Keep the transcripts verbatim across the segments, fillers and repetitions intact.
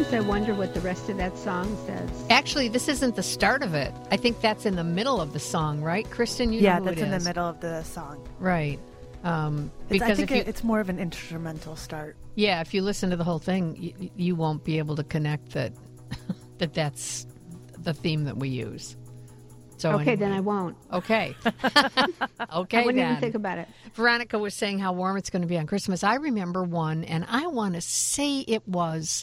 Sometimes I wonder what the rest of that song says. Actually, this isn't the start of it. I think that's in the middle of the song, right? Kristen, you yeah, know who that's it in is. the middle of the song. Right. Um, It's, because I think if you, it, it's more of an instrumental start. yeah, if you listen to the whole thing, you, you won't be able to connect that that that's the theme that we use. So Okay, anyway. then I won't. Okay. okay, I wouldn't then. even think about it. Veronica was saying how warm it's going to be on Christmas. I remember one, and I want to say it was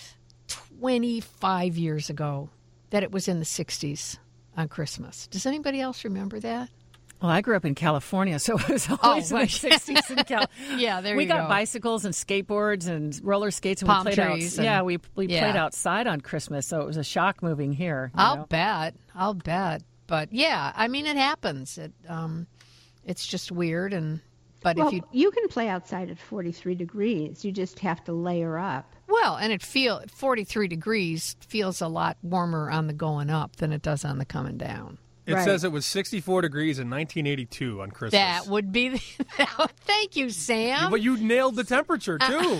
twenty-five years ago that it was in the sixties on Christmas. Does anybody else remember that? Well, I grew up in California, so it was always Oh, in the right. sixties in Cal. Yeah, there we you got go. bicycles and skateboards and roller skates, and Palm we played trees out. and- Yeah, we we yeah. played outside on Christmas, so it was a shock moving here. you I'll know? bet. I'll bet. But yeah, I mean, it happens. It um, it's just weird, and but Well, if you you can play outside at forty-three degrees. You just have to layer up. well, and it feel forty-three degrees feels a lot warmer on the going up than it does on the coming down. It Right. says it was sixty-four degrees in nineteen eighty-two on Christmas. That would be. The, thank you, Sam. But you nailed the temperature, too.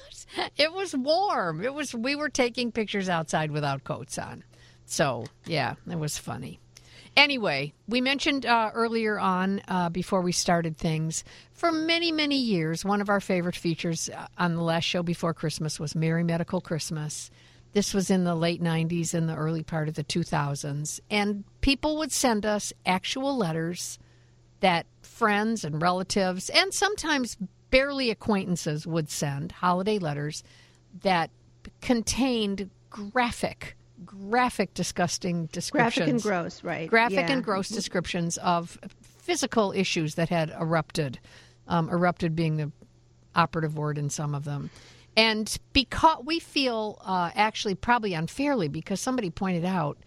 It was warm. It was. We were taking pictures outside without coats on, so yeah, it was funny. Anyway, we mentioned uh, earlier on, uh, before we started things, for many, many years, one of our favorite features uh, on the last show before Christmas was Merry Medical Christmas. This was in the late nineties and the early part of the two thousands. And people would send us actual letters that friends and relatives and sometimes barely acquaintances would send, holiday letters, that contained graphic graphic, disgusting descriptions. Graphic and gross, right. Graphic Yeah. and gross descriptions of physical issues that had erupted, um, erupted being the operative word in some of them. And because we feel uh, actually probably unfairly, because somebody pointed out,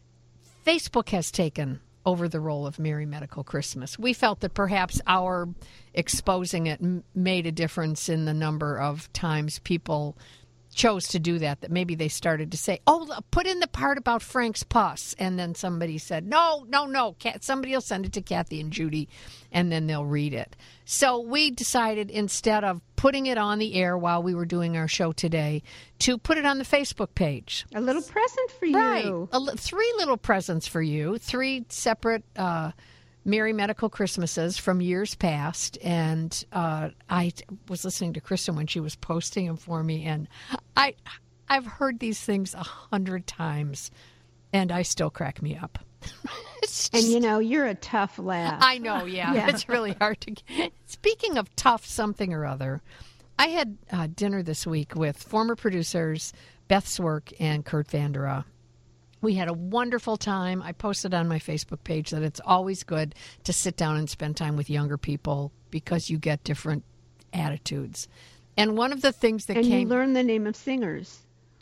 Facebook has taken over the role of Merry Medical Christmas. We felt that perhaps our exposing it m- made a difference in the number of times people chose to do that, that maybe they started to say, oh, put in the part about Frank's pus. And then somebody said, no, no, no, Kat, somebody will send it to Kathy and Judy, and then they'll read it. So we decided, instead of putting it on the air while we were doing our show today, to put it on the Facebook page. A little present for you. Right. A li- three little presents for you, three separate uh, Merry Medical Christmases from years past. And uh, I t- was listening to Kristen when she was posting them for me, and I, I've heard these things a hundred times, and I still crack me up. It's And just- you know, you're a tough laugh. I know, yeah. Yeah. It's really hard to get. Speaking of tough something or other, I had uh, dinner this week with former producers Beth Swerk and Kurt Vandera. We had a wonderful time. I posted on my Facebook page that it's always good to sit down and spend time with younger people because you get different attitudes. And one of the things that and came... you learn the name of singers.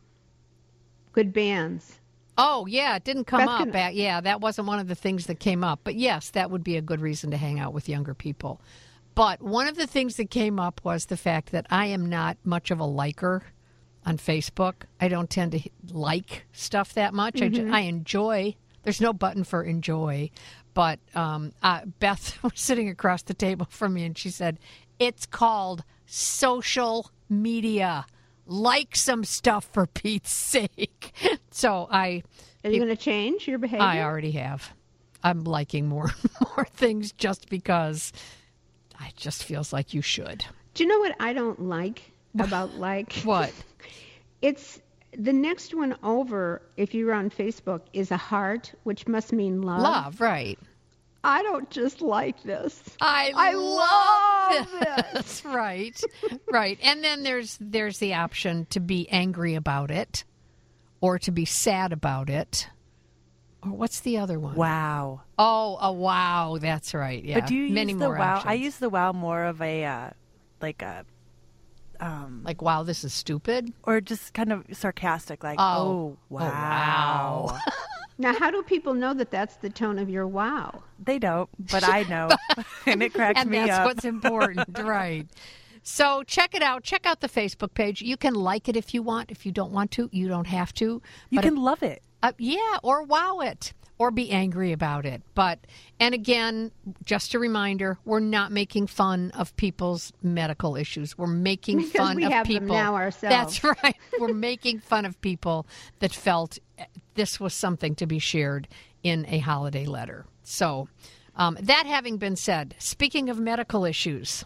Good bands. Oh, yeah, it didn't come Beth up. can- At, yeah, that wasn't one of the things that came up. But yes, that would be a good reason to hang out with younger people. But one of the things that came up was the fact that I am not much of a liker on Facebook. I don't tend to like stuff that much. Mm-hmm. I, ju- I enjoy. There's no button for enjoy. But um, uh, Beth was sitting across the table from me, and she said, it's called social media. Like some stuff, for Pete's sake. So I... Are you going to change your behavior? I already have. I'm liking more and more things just because it just feels like you should. Do you know what I don't like about like? What? It's the next one over, if you're on Facebook, is a heart, which must mean love. Love, right. I don't just like this. I, I love love this. Right, right. And then there's there's the option to be angry about it or to be sad about it. Or what's the other one? Wow. Oh, a wow. That's right. Yeah. But do you Many use the more wow? options. I use the wow more of a, uh, like a, um, Like, wow, this is stupid. or just kind of sarcastic, like, Oh. oh, wow. Oh, wow. Now, how do people know that that's the tone of your wow? They don't, but I know, and it cracks and me that's up. what's important, right? So check it out. Check out the Facebook page. You can like it if you want. If you don't want to, you don't have to. You But can if- love it. Uh, yeah, or wow it, or be angry about it. But, and again, just a reminder, we're not making fun of people's medical issues. We're making Because fun we of have people. them now ourselves. That's right. We're making fun of people that felt this was something to be shared in a holiday letter. So, um, that having been said, speaking of medical issues,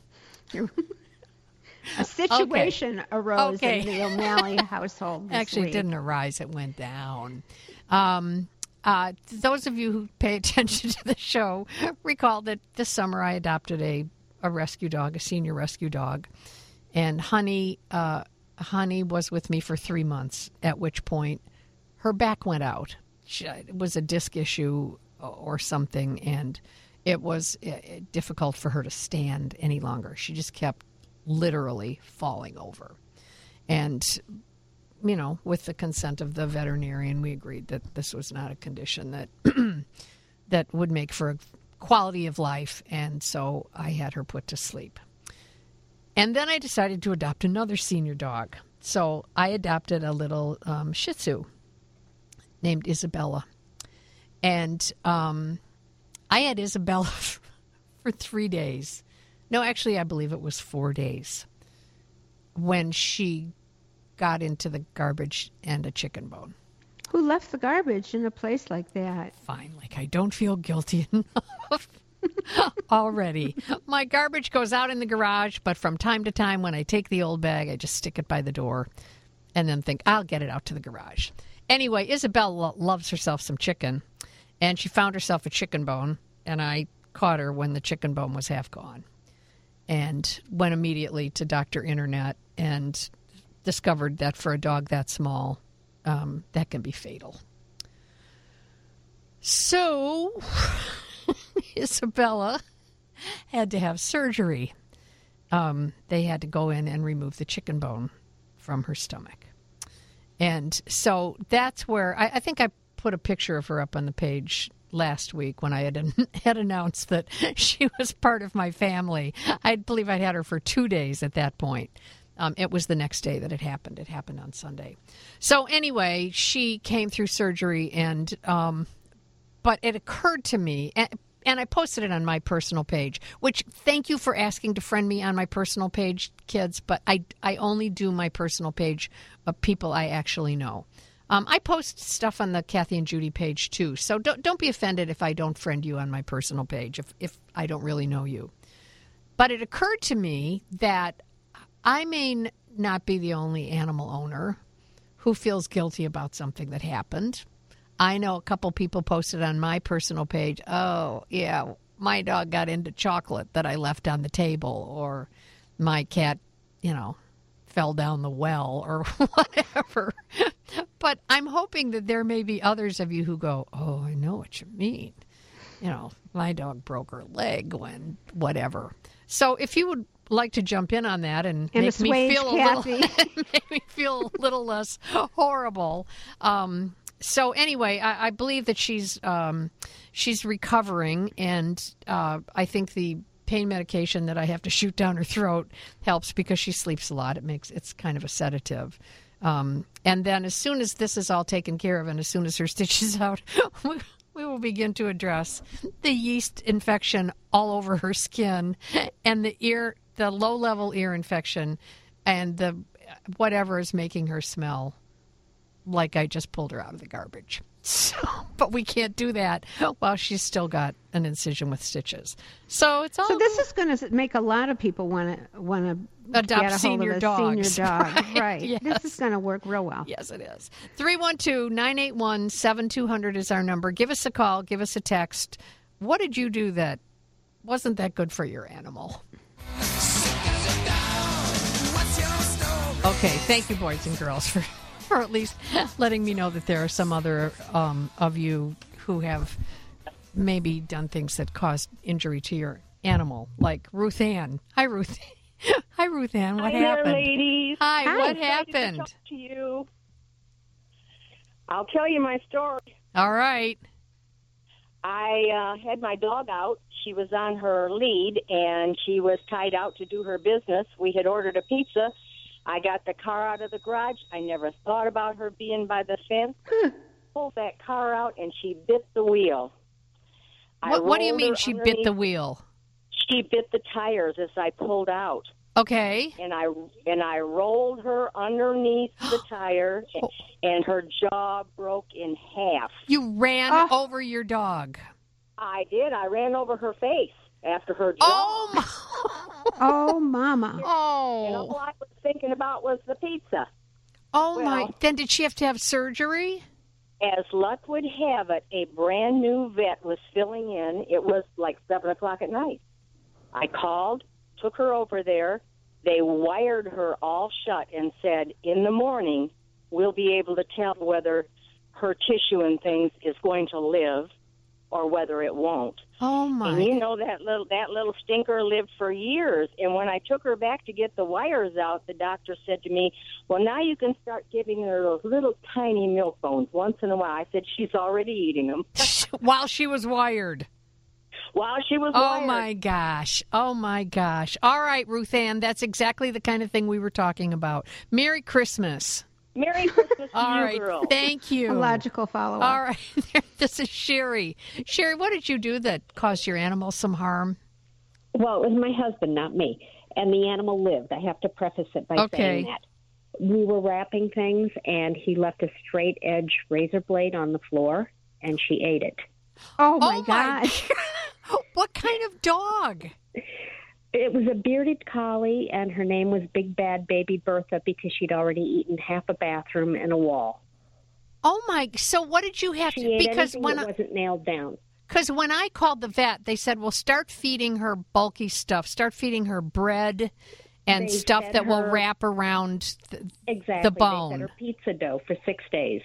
a situation okay. arose okay. in the O'Malley household this Actually, week. it didn't arise. It went down. Um, uh, those of you who pay attention to the show recall that this summer I adopted a, a rescue dog, a senior rescue dog. And Honey, uh, Honey was with me for three months, at which point her back went out. She, it was a disc issue or something, and it was uh, difficult for her to stand any longer. She just kept literally falling over. And, you know, with the consent of the veterinarian, we agreed that this was not a condition that that would make for a quality of life, and so I had her put to sleep. And then I decided to adopt another senior dog. So I adopted a little um, Shih Tzu named Isabella. And um, I had Isabella for three days. No, actually, I believe it was four days when she got into the garbage and a chicken bone. Who left the garbage in a place like that? Fine, like I don't feel guilty enough already. My garbage goes out in the garage, but from time to time when I take the old bag, I just stick it by the door and then think, I'll get it out to the garage. Anyway, Isabella loves herself some chicken, and she found herself a chicken bone, and I caught her when the chicken bone was half gone. And went immediately to Doctor Internet and discovered that for a dog that small, um, that can be fatal. So Isabella had to have surgery. Um, they had to go in and remove the chicken bone from her stomach. And so that's where I, I think I put a picture of her up on the page last week when I had had announced that she was part of my family. I believe I'd had her for two days at that point. Um, it was the next day that it happened. It happened on Sunday. So anyway, she came through surgery, and um, but it occurred to me, and, and I posted it on my personal page, which thank you for asking to friend me on my personal page, kids, but I, I only do my personal page of people I actually know. Um, I post stuff on the Kathy and Judy page, too, so don't don't be offended if I don't friend you on my personal page, if, if I don't really know you. But it occurred to me that I may not be the only animal owner who feels guilty about something that happened. I know a couple people posted on my personal page, oh, yeah, my dog got into chocolate that I left on the table, or my cat, you know, fell down the well, or whatever. But I'm hoping that there may be others of you who go, oh, I know what you mean. You know, my dog broke her leg when whatever. So if you would like to jump in on that and, and make me feel Kathy. a little make me feel a little less horrible. Um, so anyway, I, I believe that she's um, she's recovering, and uh, I think the pain medication that I have to shoot down her throat helps because she sleeps a lot. It makes it's kind of a sedative. Um, and then as soon as this is all taken care of, and as soon as her stitch is out, we, we will begin to address the yeast infection all over her skin, and the ear, the low-level ear infection, and the whatever is making her smell like I just pulled her out of the garbage. So, but we can't do that while she's still got an incision with stitches. So it's all. So this is going to make a lot of people want to want to adopt get a senior hold of a dogs. Senior dog, right? right. Yes. This is going to work real well. Yes, it is. three one two, nine eight one, seven two zero zero is our number. Give us a call. Give us a text. What did you do that wasn't that good for your animal? Okay, thank you, boys and girls, for, for at least letting me know that there are some other um, of you who have maybe done things that caused injury to your animal, like Ruth Ann. Hi, Ruth. Hi, Ruth Ann. What Hi happened? there, ladies. Hi, Hi. what Excited happened? to talk to you. I'll tell you my story. All right. I uh, had my dog out. She was on her lead, and she was tied out to do her business. We had ordered a pizza. I got the car out of the garage. I never thought about her being by the fence. pulled that car out, and she bit the wheel. I What, what do you rolled mean her she bit underneath- the wheel? She bit the tires as I pulled out. Okay. And I and I rolled her underneath the tire, and her jaw broke in half. You ran Oh. over your dog. I did. I ran over her face after her jaw. Oh, my. Oh, Mama. And all Oh. I was thinking about was the pizza. Oh, my. Well- Then did she have to have surgery? As luck would have it, a brand new vet was filling in. It was like seven o'clock at night. I called, took her over there. They wired her all shut and said, in the morning, we'll be able to tell whether her tissue and things is going to live or whether it won't. Oh, my. And you know that little that little stinker lived for years. And when I took her back to get the wires out, the doctor said to me, well, now you can start giving her those little tiny milk bones once in a while. I said, she's already eating them. While she was wired. While she was Oh, wired. my gosh. Oh, my gosh. All right, Ruth Ann, that's exactly the kind of thing we were talking about. Merry Christmas. Merry Christmas to All you, right. girl. Thank you. A logical follow-up. All right. This is Sherry. Sherry, what did you do that caused your animal some harm? Well, it was my husband, not me. And the animal lived. I have to preface it by Okay. saying that. We were wrapping things, and he left a straight edge razor blade on the floor, and she ate it. Oh, my oh, gosh. My. What kind of dog? It was a bearded collie, and her name was Big Bad Baby Bertha because she'd already eaten half a bathroom and a wall. Oh, my. So what did you have She to? ate Because anything when that I, wasn't nailed down. Because when I called the vet, they said, well, start feeding her bulky stuff. Start feeding her bread and They stuff fed that will her- wrap around. The, Exactly. bone. They fed her pizza dough for six days.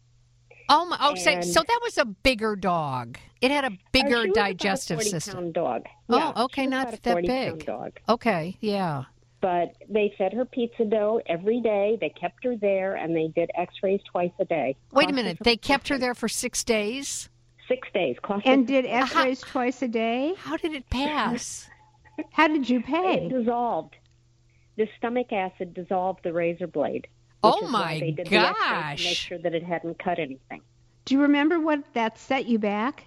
oh, my. Oh, so, And- so that was a bigger dog. It had a Uh, bigger she was digestive about a system. forty-pound dog. Oh, Yeah, okay, she was not about a that forty-pound big. dog. Okay, yeah. But they fed her pizza dough every day. They kept her there, and they did X-rays twice a day. Wait a Cost minute. her They kept her prescription. there for six days? Six days. Cost her And did prescription. x-rays twice a day? How did it pass? How did you It pay? dissolved. The stomach acid dissolved the razor blade. which Oh, is why my they did the X-rays to gosh. make sure that it hadn't cut anything. Do you remember what that set you back?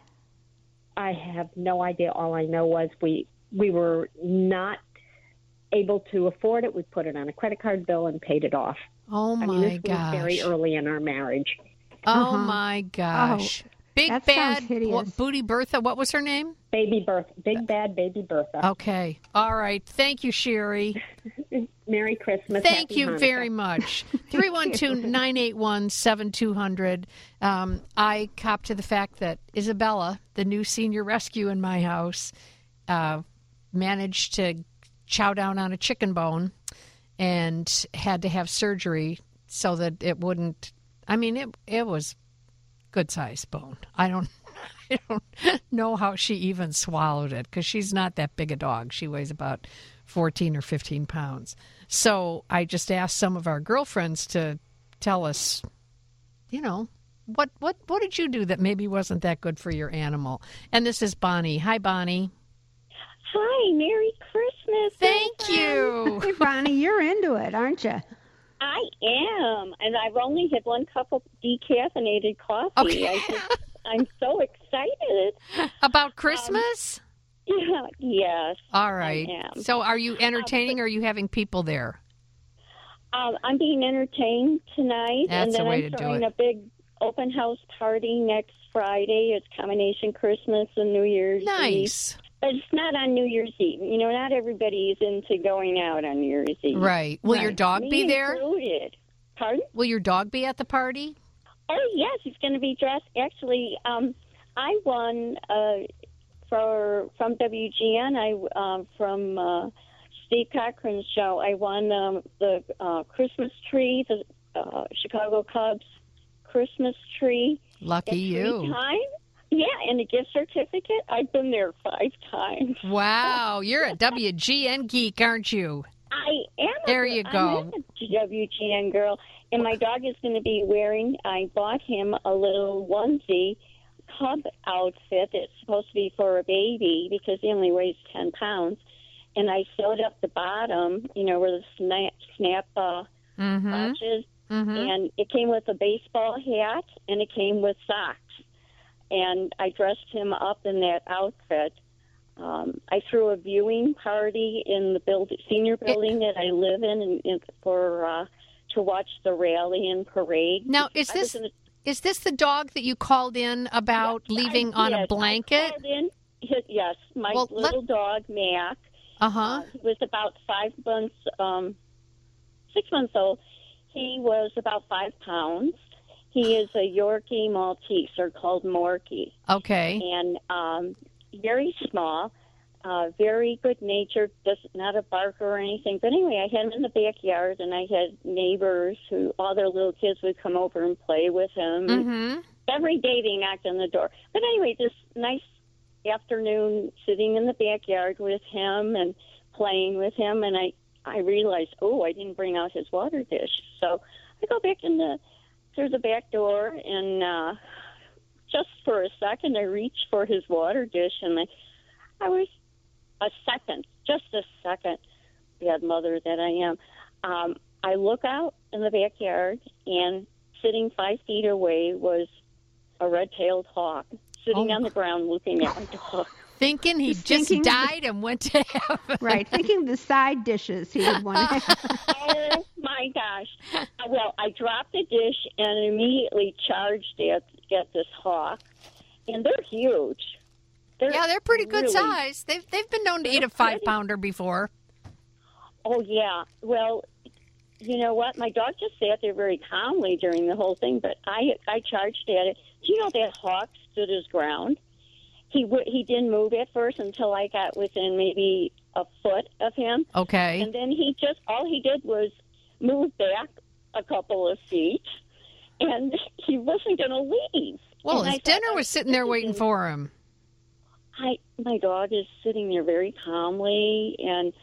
I have no idea. All I know was we we were not able to afford it. We put it on a credit card bill and paid it off. Oh, I my mean, this gosh. was very early in our marriage. Oh, Uh-huh. my gosh. Big that Bad sounds hideous. what, Booty Bertha, what was her name? Baby Bertha, Big Bad Baby Bertha. Okay. All right. Thank you, Sherry. Merry Christmas. Thank Happy you Hanukkah. very much. three one two, nine eight one, seven two zero zero. Um, I cop to the fact that Isabella, the new senior rescue in my house, uh, managed to chow down on a chicken bone and had to have surgery so that it wouldn't. I mean, it it was good size bone. I don't. I don't know how she even swallowed it because she's not that big a dog. She weighs about fourteen or fifteen pounds. So I just asked some of our girlfriends to tell us, you know, what, what, what did you do that maybe wasn't that good for your animal? And this is Bonnie. Hi, Bonnie. Hi, Merry Christmas. Thank you. Hey, Bonnie, you're into it, aren't you? I am, and I've only had one cup of decaffeinated coffee. Okay. I just, I'm so excited. About Christmas? Yeah, yes. All right. am. So are you entertaining or are you having people there? Um, I'm being entertained tonight, That's and then the way I'm to do throwing it. a big open house party next Friday. It's combination Christmas and New Year's Eve. Nice. But it's not on New Year's Eve. You know, not everybody is into going out on New Year's Eve. Right. Will your Right. dog Me be there? included. Pardon? Will your dog be at the party? Oh, yes, he's going to be dressed. Actually, um, I won uh, for from W G N. I um, from uh, Steve Cochran's show. I won um, the uh, Christmas tree, the uh, Chicago Cubs Christmas tree. Lucky at you. Three times. Yeah, and a gift certificate. I've been there five times. Wow. You're a W G N geek, aren't you? I am. a- There you I'm go. a W G N girl, and my dog is going to be wearing. I bought him a little onesie cub outfit that's supposed to be for a baby because he only weighs ten pounds, and I sewed up the bottom, you know, where the snap snap uh, Mm-hmm. pouches. Mm-hmm. and it came with a baseball hat and it came with socks. And I dressed him up in that outfit. Um, I threw a viewing party in the build, senior building that I live in, and, and for uh, to watch the rally and parade. Now, is I was this in a- is this the dog that you called in about Yes, leaving I on a did. blanket? I called in, his, yes, my Well, let- little dog, Mac. Uh huh. Uh, he was about five months, um, six months old. He was about five pounds. He is a Yorkie Maltese, or called Morkie, Okay. and um, very small, uh, very good-natured, just not a barker or anything. But anyway, I had him in the backyard, and I had neighbors who, all their little kids would come over and play with him. Mm-hmm. Every day they knocked on the door. But anyway, this nice afternoon sitting in the backyard with him and playing with him, and I, I realized, oh, I didn't bring out his water dish. So I go back in the through the back door, and uh, just for a second, I reached for his water dish, and I, I was a second, just a second, bad mother that I am. Um, I look out in the backyard, and sitting five feet away was a red-tailed hawk sitting Oh. on the ground looking at my dog. Thinking he Just just thinking- died and went to heaven. Right, thinking the side dishes he would want to have. Oh my gosh! Uh, Well, I dropped the dish and immediately charged at at this hawk, and they're huge. They're Yeah, they're pretty good really- size. They've they've been known to eat a They're five pretty. pounder before. Oh yeah. Well, you know what? My dog just sat there very calmly during the whole thing, but I I charged at it. Do you know that hawk stood his ground? He w- he didn't move at first until I got within maybe a foot of him. Okay. And then he just, all he did was move back a couple of feet, and he wasn't going to leave. Well, And I his thought, dinner oh, was sitting there this waiting isn't- for him. I, my dog is sitting there very calmly, and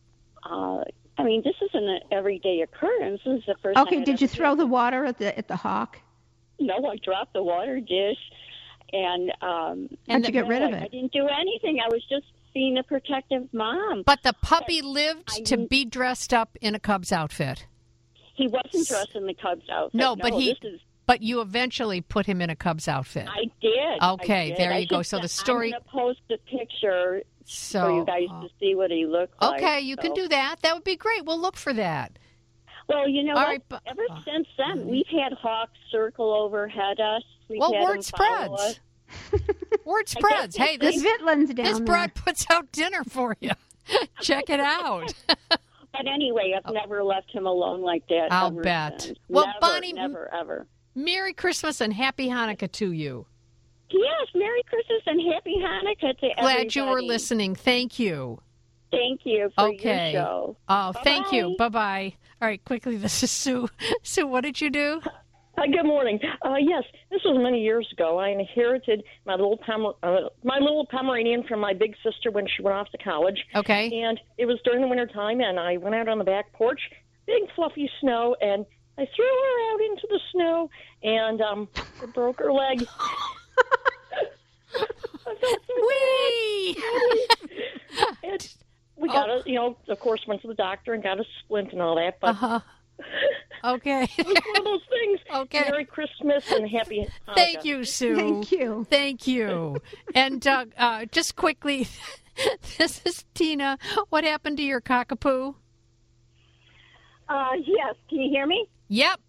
uh, I mean, this isn't an everyday occurrence. This is the first time. Okay, I'd did you ever throw the water at the at the hawk? No, I dropped the water dish, and um, How'd you get rid of I, I it? didn't do anything. I was just being a protective mom. But the puppy lived I to didn't- be dressed up in a Cubs outfit. He wasn't dressed in the Cubs outfit. No, but he- This is, But you eventually put him in a Cubs outfit. I did. Okay, I did. there I you go. should- So the story- I'm going to post a picture So for you guys uh, to see what he looked like. okay, you can so. do that. That would be great. We'll look for that. Well, you know All what? right, but- Ever since then, we've had hawks circle overhead us. We've Well, had word them follow spreads. us. Word spreads. Hey, There's this Vitlin's down this there. broad puts out dinner for you. Check it out. But anyway, I've never left him alone like that. I'll ever bet. since. Well, never, Bonnie- never, ever. Merry Christmas and Happy Hanukkah to you. Yes, Merry Christmas and Happy Hanukkah to everybody. Glad you were listening. Thank you. Thank you for Okay. your show. Oh, thank you. Bye-bye. Bye bye. All right, quickly. This is Sue. Sue, what did you do? Hi, good morning. Uh, yes, this was many years ago. I inherited my little Pomer- uh, my little Pomeranian from my big sister when she went off to college. Okay. And it was during the winter time, and I went out on the back porch, big fluffy snow, and I threw her out into the snow, and um, it broke her leg. I felt so Whee! bad. And we got a, you know, of course, went to the doctor and got a splint and all that, but Uh-huh. Okay. it was one of those things. Okay. Merry Christmas and Happy Hanukkah. Thank you, Sue. Thank you. Thank you. And uh, uh, just quickly, this is Tina. What happened to your cockapoo? Uh, yes, can you hear me? Yep.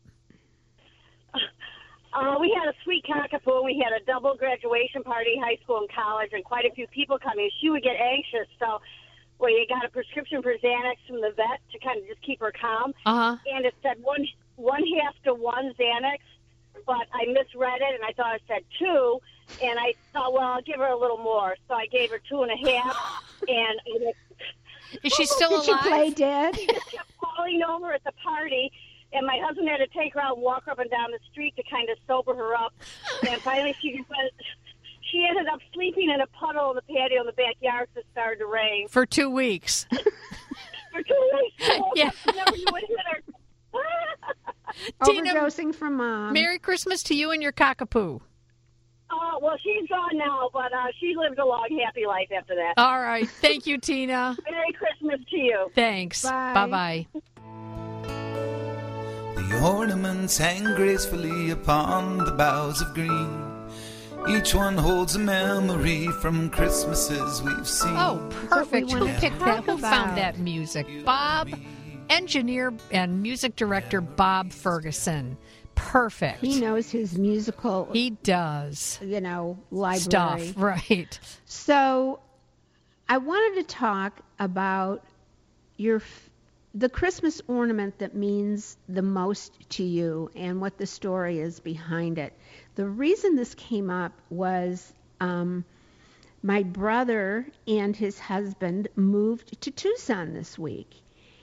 Uh, we had a sweet cockapoo. We had a double graduation party, high school and college, and quite a few people coming. She would get anxious, so we got a prescription for Xanax from the vet to kind of just keep her calm. Uh-huh. And it said one one half to one Xanax, but I misread it, and I thought it said two, and I thought, well, I'll give her a little more. So I gave her two and a half, and I Is she still Did she alive? play dead? she just kept falling over at the party, and my husband had to take her out and walk her up and down the street to kind of sober her up. And finally, she just went, she ended up sleeping in a puddle in the patio in the backyard because it started to rain For two weeks. for two weeks. Yeah. She never knew what hit her. Tina, Overdosing from mom. Merry Christmas to you and your cockapoo. Oh, well, she's gone now, but uh, she lived a long, happy life after that. All right. Thank you, Tina. Merry Christmas to you. Thanks. Bye. Bye-bye. The The ornaments hang gracefully upon the boughs of green. Each one holds a memory from Christmases we've seen. Oh, perfect. Who wanna picked that? Who about. found that music? Bob, engineer and music director Bob Ferguson. Perfect. He knows his musical, He does. you know, library. Stuff, right. So I wanted to talk about your f- the Christmas ornament that means the most to you and what the story is behind it. The reason this came up was um, my brother and his husband moved to Tucson this week,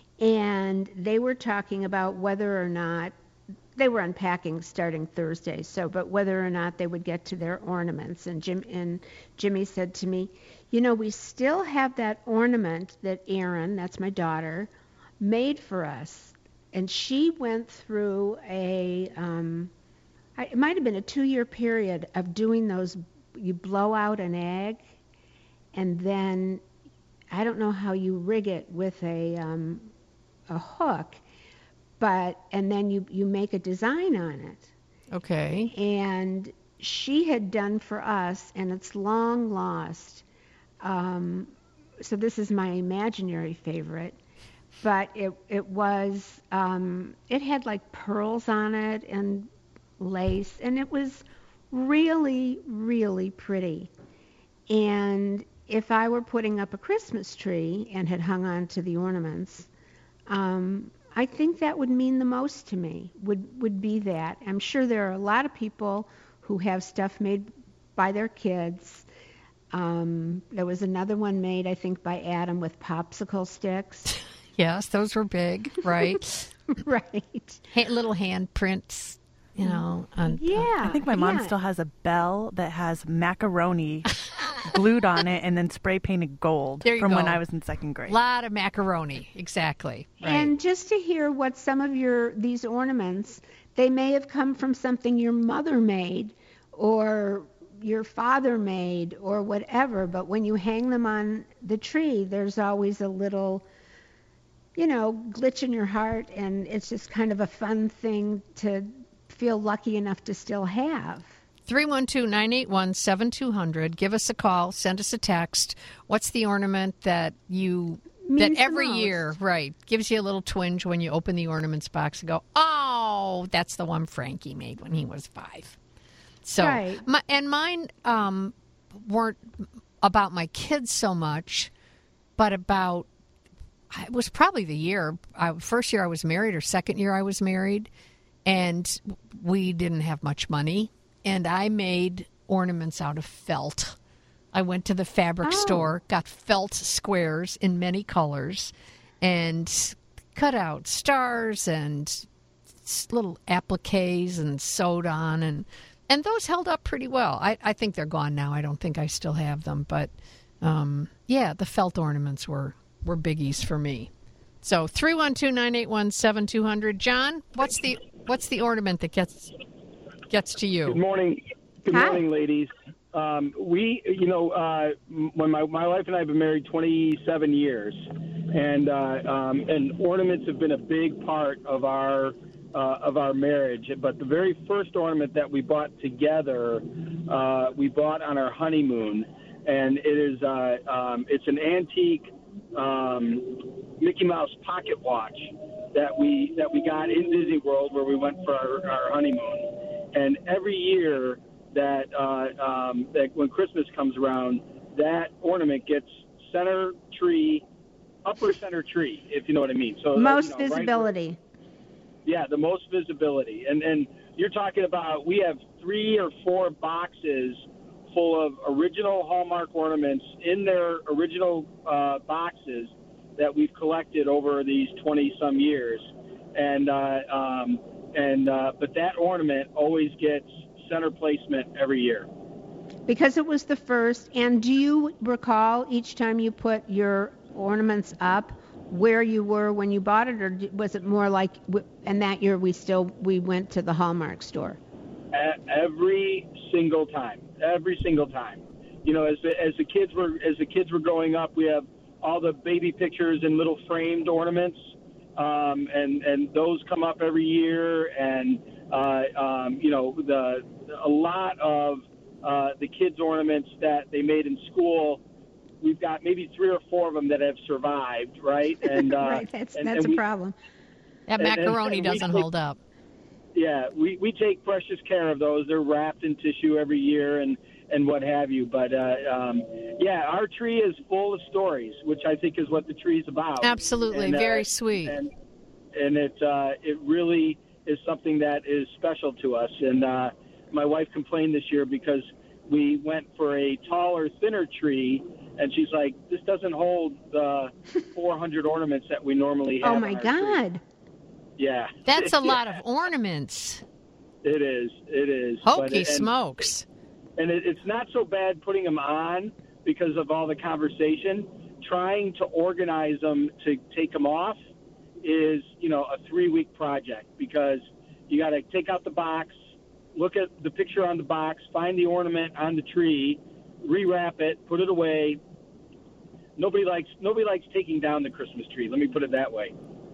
and they were talking about whether or not they were unpacking starting Thursday, so but whether or not they would get to their ornaments. And Jim and Jimmy said to me, you know, we still have that ornament that Erin, that's my daughter, made for us, and she went through a um, I, it might have been a two-year period of doing those. You blow out an egg, and then I don't know how you rig it with a um, a hook, but and then you you make a design on it. Okay. And she had done for us, and it's long lost. Um, so this is my imaginary favorite, but it it was um, it had like pearls on it and lace, and it was really really pretty. And if I were putting up a Christmas tree and had hung on to the ornaments, um, I think that would mean the most to me, would would be that. I'm sure there are a lot of people who have stuff made by their kids. Um, there was another one made, I think, by Adam with popsicle sticks. Yes, those were big, right? Right. Ha- little handprints, you know. On, Yeah. I think my mom yeah. still has a bell that has macaroni glued on it and then spray painted gold There you from when go. I was in second grade. A lot of macaroni, exactly. Right. And just to hear what some of your these ornaments, they may have come from something your mother made or your father made or whatever, but when you hang them on the tree, there's always a little, you know, glitch in your heart, and it's just kind of a fun thing to feel lucky enough to still have. three one two, nine eight one, seven two zero zero. Give us a call. Send us a text. What's the ornament that you Means that the every most. year, right, gives you a little twinge when you open the ornaments box and go, oh, that's the one Frankie made when he was five. So, Right. my, and mine um, weren't about my kids so much, but about it was probably the year I, first year I was married or second year I was married, and we didn't have much money. And I made ornaments out of felt. I went to the fabric Oh. store, got felt squares in many colors, and cut out stars and s- little appliques and sewed on. And, and those held up pretty well. I, I think they're gone now. I don't think I still have them. But, um, yeah, the felt ornaments were, were biggies for me. So three one two, nine eight one, seven two zero zero. John, what's the what's the ornament that gets gets to you? Good morning. Good Hi. morning, ladies. Um, we, you know, uh, when my, my wife and I have been married twenty-seven years, and uh, um, and ornaments have been a big part of our uh, of our marriage. But the very first ornament that we bought together, uh, we bought on our honeymoon, and it is uh, um, it's an antique um, Mickey Mouse pocket watch that we that we got in Disney World where we went for our, our honeymoon. And every year that uh, um, that when Christmas comes around, that ornament gets center tree, upper center tree, if you know what I mean. So Most you know, right- visibility. yeah, the most visibility. And and you're talking about we have three or four boxes full of original Hallmark ornaments in their original uh, boxes that we've collected over these twenty some years. And uh, um, and uh, but that ornament always gets center placement every year. Because it was the first. And do you recall each time you put your ornaments up where you were when you bought it, or d- was it more like, w- and that year we still we went to the Hallmark store? A- every single time, every single time. You know, as the, as the kids were as the kids were growing up, we have all the baby pictures in little framed ornaments, um, and and those come up every year, and uh, um, you know the a lot of uh, the kids' ornaments that they made in school. We've got maybe three or four of them that have survived, right? And uh, right, that's and, that's and a we, problem. That and- and- macaroni and we doesn't take- hold up. Yeah, we, we take precious care of those. They're wrapped in tissue every year and, and what have you. But, uh, um, yeah, our tree is full of stories, which I think is what the tree's about. Absolutely. And, uh, Very sweet. And, and it, uh, it really is something that is special to us. And uh, my wife complained this year because we went for a taller, thinner tree, and she's like, this doesn't hold the four hundred ornaments that we normally have Oh, on my our tree. God. Yeah. That's a Yeah. lot of ornaments. It is. It is. Hokey But it- and- smokes. And it, it's not so bad putting them on because of all the conversation. Trying to organize them to take them off is, you know, a three-week project because you got to take out the box, look at the picture on the box, find the ornament on the tree, rewrap it, put it away. Nobody likes nobody likes taking down the Christmas tree. Let me put it that way.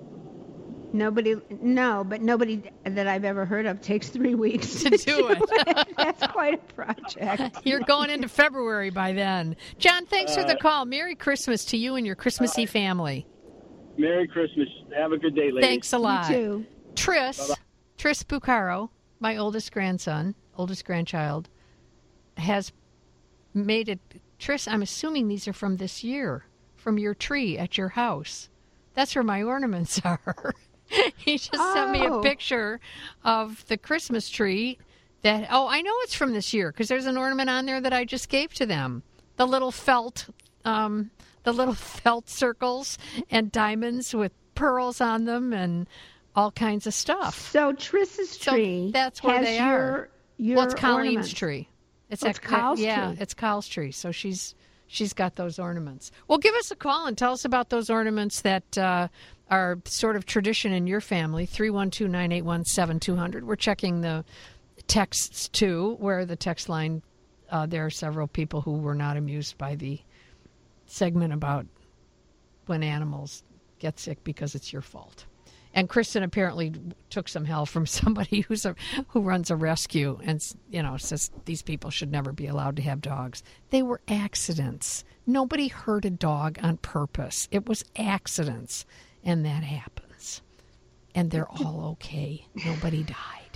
Nobody, no, but nobody that I've ever heard of takes three weeks To do it. That's quite a project. You're going into February by then. John, thanks for the Uh, call. Merry Christmas to you and your Christmassy family. Merry Christmas. Have a good day, ladies. Thanks a lot. You too. Tris, Bye-bye. Tris Bucaro, my oldest grandson, oldest grandchild, has made it. Tris, I'm assuming these are from this year, from your tree at your house. That's where my ornaments are. He just sent me a Oh. picture of the Christmas tree that, oh, I know it's from this year because there's an ornament on there that I just gave to them. The little felt, um, the little felt circles and diamonds with pearls on them and all kinds of stuff. So Triss's So tree that's where has they your, are. your Well, it's Colleen's ornaments. tree. It's, Oh, it's ac- Kyle's yeah, tree. it's Kyle's tree. So she's she's got those ornaments. Well, give us a call and tell us about those ornaments that uh, are sort of tradition in your family. three one two, nine eight one, seven two zero zero. We're checking the texts too, where the text line, uh, there are several people who were not amused by the segment about when animals get sick because it's your fault. And Kristen apparently took some hell from somebody who's a, who runs a rescue and, you know, says these people should never be allowed to have dogs. They were accidents. Nobody hurt a dog on purpose. It was accidents. And that happens. And they're all okay. Nobody died.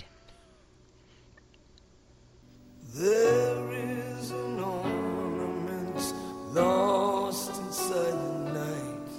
There is an ornament lost inside the night.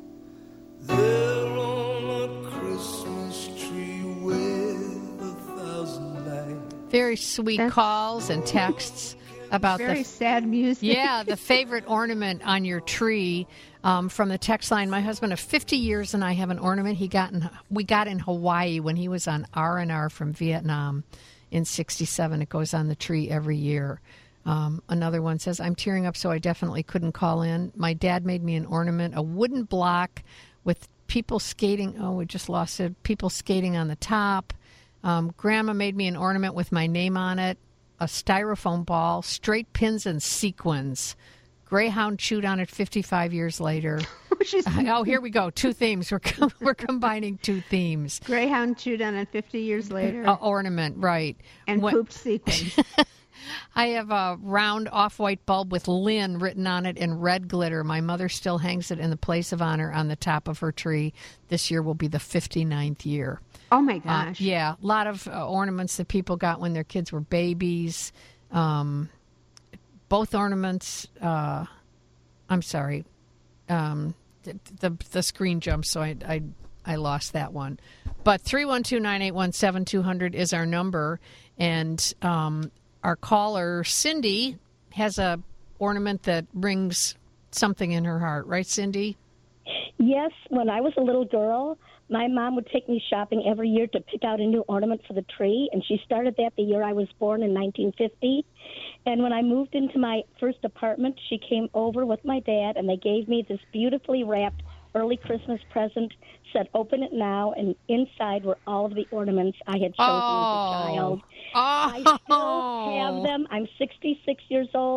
There on a Christmas tree with a thousand lights. Very sweet That's- calls and texts about Very the sad music. yeah, the favorite ornament on your tree um, from the text line. My husband of fifty years and I have an ornament he got in, we got in Hawaii when he was on R and R from Vietnam in sixty-seven. It goes on the tree every year. Um, another one says, I'm tearing up, so I definitely couldn't call in. My dad made me an ornament, a wooden block with people skating. Oh, we just lost it. People skating on the top. Um, Grandma made me an ornament with my name on it. A styrofoam ball, straight pins and sequins. Greyhound chewed on it fifty-five years later. Oh, here we go. Two themes. We're com- we're combining two themes. Greyhound chewed on it fifty years later. Uh, ornament, right. And When- pooped sequins. I have a round off-white bulb with Lynn written on it in red glitter. My mother still hangs it in the place of honor on the top of her tree. This year will be the fifty-ninth year. Oh, my Uh, gosh. yeah, a lot of uh, ornaments that people got when their kids were babies. Um, both ornaments, uh, I'm sorry, um, the, the the screen jumped, so I, I I lost that one. But three one two, nine eight one, seven two zero zero is our number, and um, our caller, Cindy, has a ornament that brings something in her heart. Right, Cindy? Yes, when I was a little girl, my mom would take me shopping every year to pick out a new ornament for the tree, and she started that the year I was born in nineteen fifty. And when I moved into my first apartment, she came over with my dad, and they gave me this beautifully wrapped early Christmas present, said, open it now, and inside were all of the ornaments I had chosen Oh. as a child. Oh. I still have them. I'm sixty-six years old,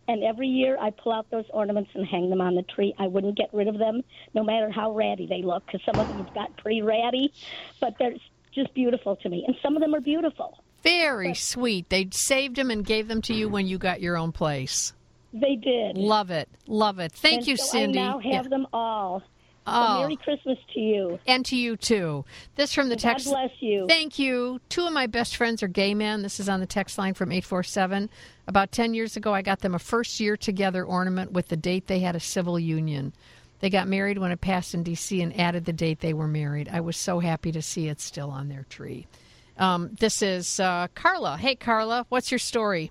And every year I pull out those ornaments and hang them on the tree. I wouldn't get rid of them, no matter how ratty they look, because some of them have got pretty ratty, but they're just beautiful to me. And some of them are beautiful. Very but, sweet. They saved them and gave them to you when you got your own place. They did. Love it. Love it. Thank and you, so Cindy. I now have yeah. them all. So oh. Merry Christmas to you. And to you, too. This from the God text. God bless you. Thank you. Two of my best friends are gay men. This is on the text line from eight four seven. About ten years ago, I got them a first year together ornament with the date they had a civil union. They got married when it passed in D C and added the date they were married. I was so happy to see it still on their tree. Um, this is uh, Carla. Hey, Carla, what's your story?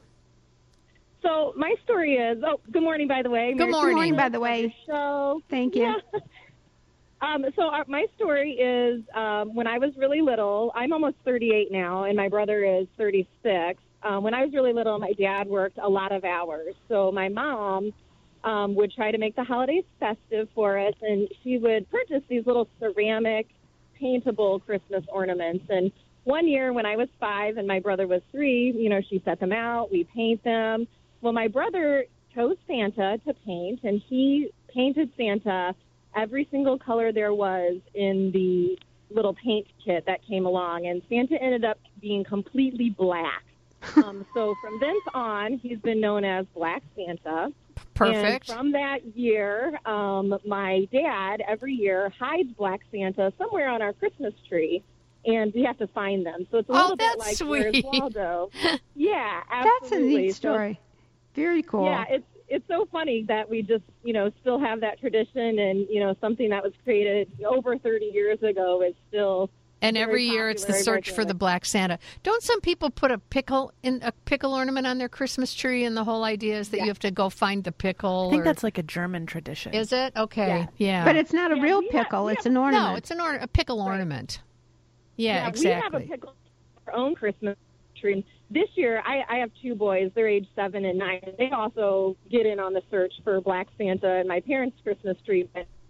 So my story is, oh, good morning, by the way. Good Merry morning. Good morning, by the way. Show. Thank you. Yeah. Um, so our, my story is um, when I was really little, I'm almost thirty-eight now, and my brother is thirty-six. Um, when I was really little, my dad worked a lot of hours. So my mom um, would try to make the holidays festive for us, and she would purchase these little ceramic paintable Christmas ornaments. And one year when I was five and my brother was three, you know, she set them out, we paint them. Well, my brother chose Santa to paint, and he painted Santa every single color there was in the little paint kit that came along, and Santa ended up being completely black. Um, so from then on, he's been known as Black Santa. Perfect. And from that year, um, my dad every year hides Black Santa somewhere on our Christmas tree, and we have to find them. So it's a oh, little that's bit like sweet. Where's Waldo? Yeah, absolutely. That's a neat So- story. Very cool. Yeah, it's it's so funny that we just, you know, still have that tradition, and, you know, something that was created over thirty years ago is still And very every year it's the popular, search very for the Black Santa. Don't some people put a pickle in a pickle ornament on their Christmas tree, and the whole idea is that you have to go find the pickle? I think or- that's like a German tradition. Is it? Okay. Yeah. Yeah. But it's not a Yeah, real we have- pickle. we It's have- an ornament. No, it's an or- a pickle ornament. Yeah, Yeah, exactly. we have a pickle for our own Christmas tree. This year, I, I have two boys. They're age seven and nine. They also get in on the search for Black Santa, and my parents' Christmas tree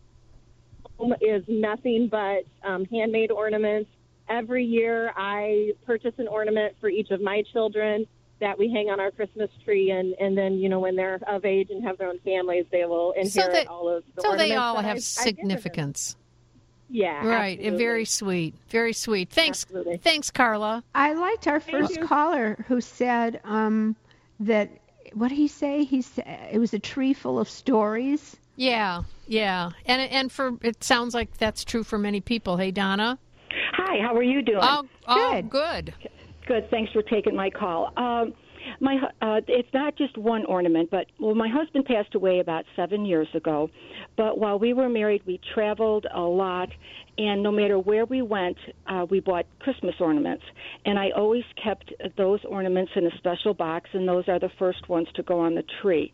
is nothing but um, handmade ornaments. Every year, I purchase an ornament for each of my children that we hang on our Christmas tree, and, and then, you know, when they're of age and have their own families, they will inherit So they- all of the so ornaments. they all that have I've- I've given them. significance. Yeah, Right. absolutely. Very sweet. Very sweet. Thanks. Absolutely. Thanks, Carla. I liked our first you. caller who said um, that, what did he say? He said it was a tree full of stories. Yeah. Yeah. And and for it sounds like that's true for many people. Hey, Donna. Hi, how are you doing? Oh, oh Good. good. Good. Thanks for taking my call. Um, my hu- uh, it's not just one ornament, but well, my husband passed away about seven years ago. But while we were married, we traveled a lot, and no matter where we went, uh, we bought Christmas ornaments. And I always kept those ornaments in a special box, and those are the first ones to go on the tree.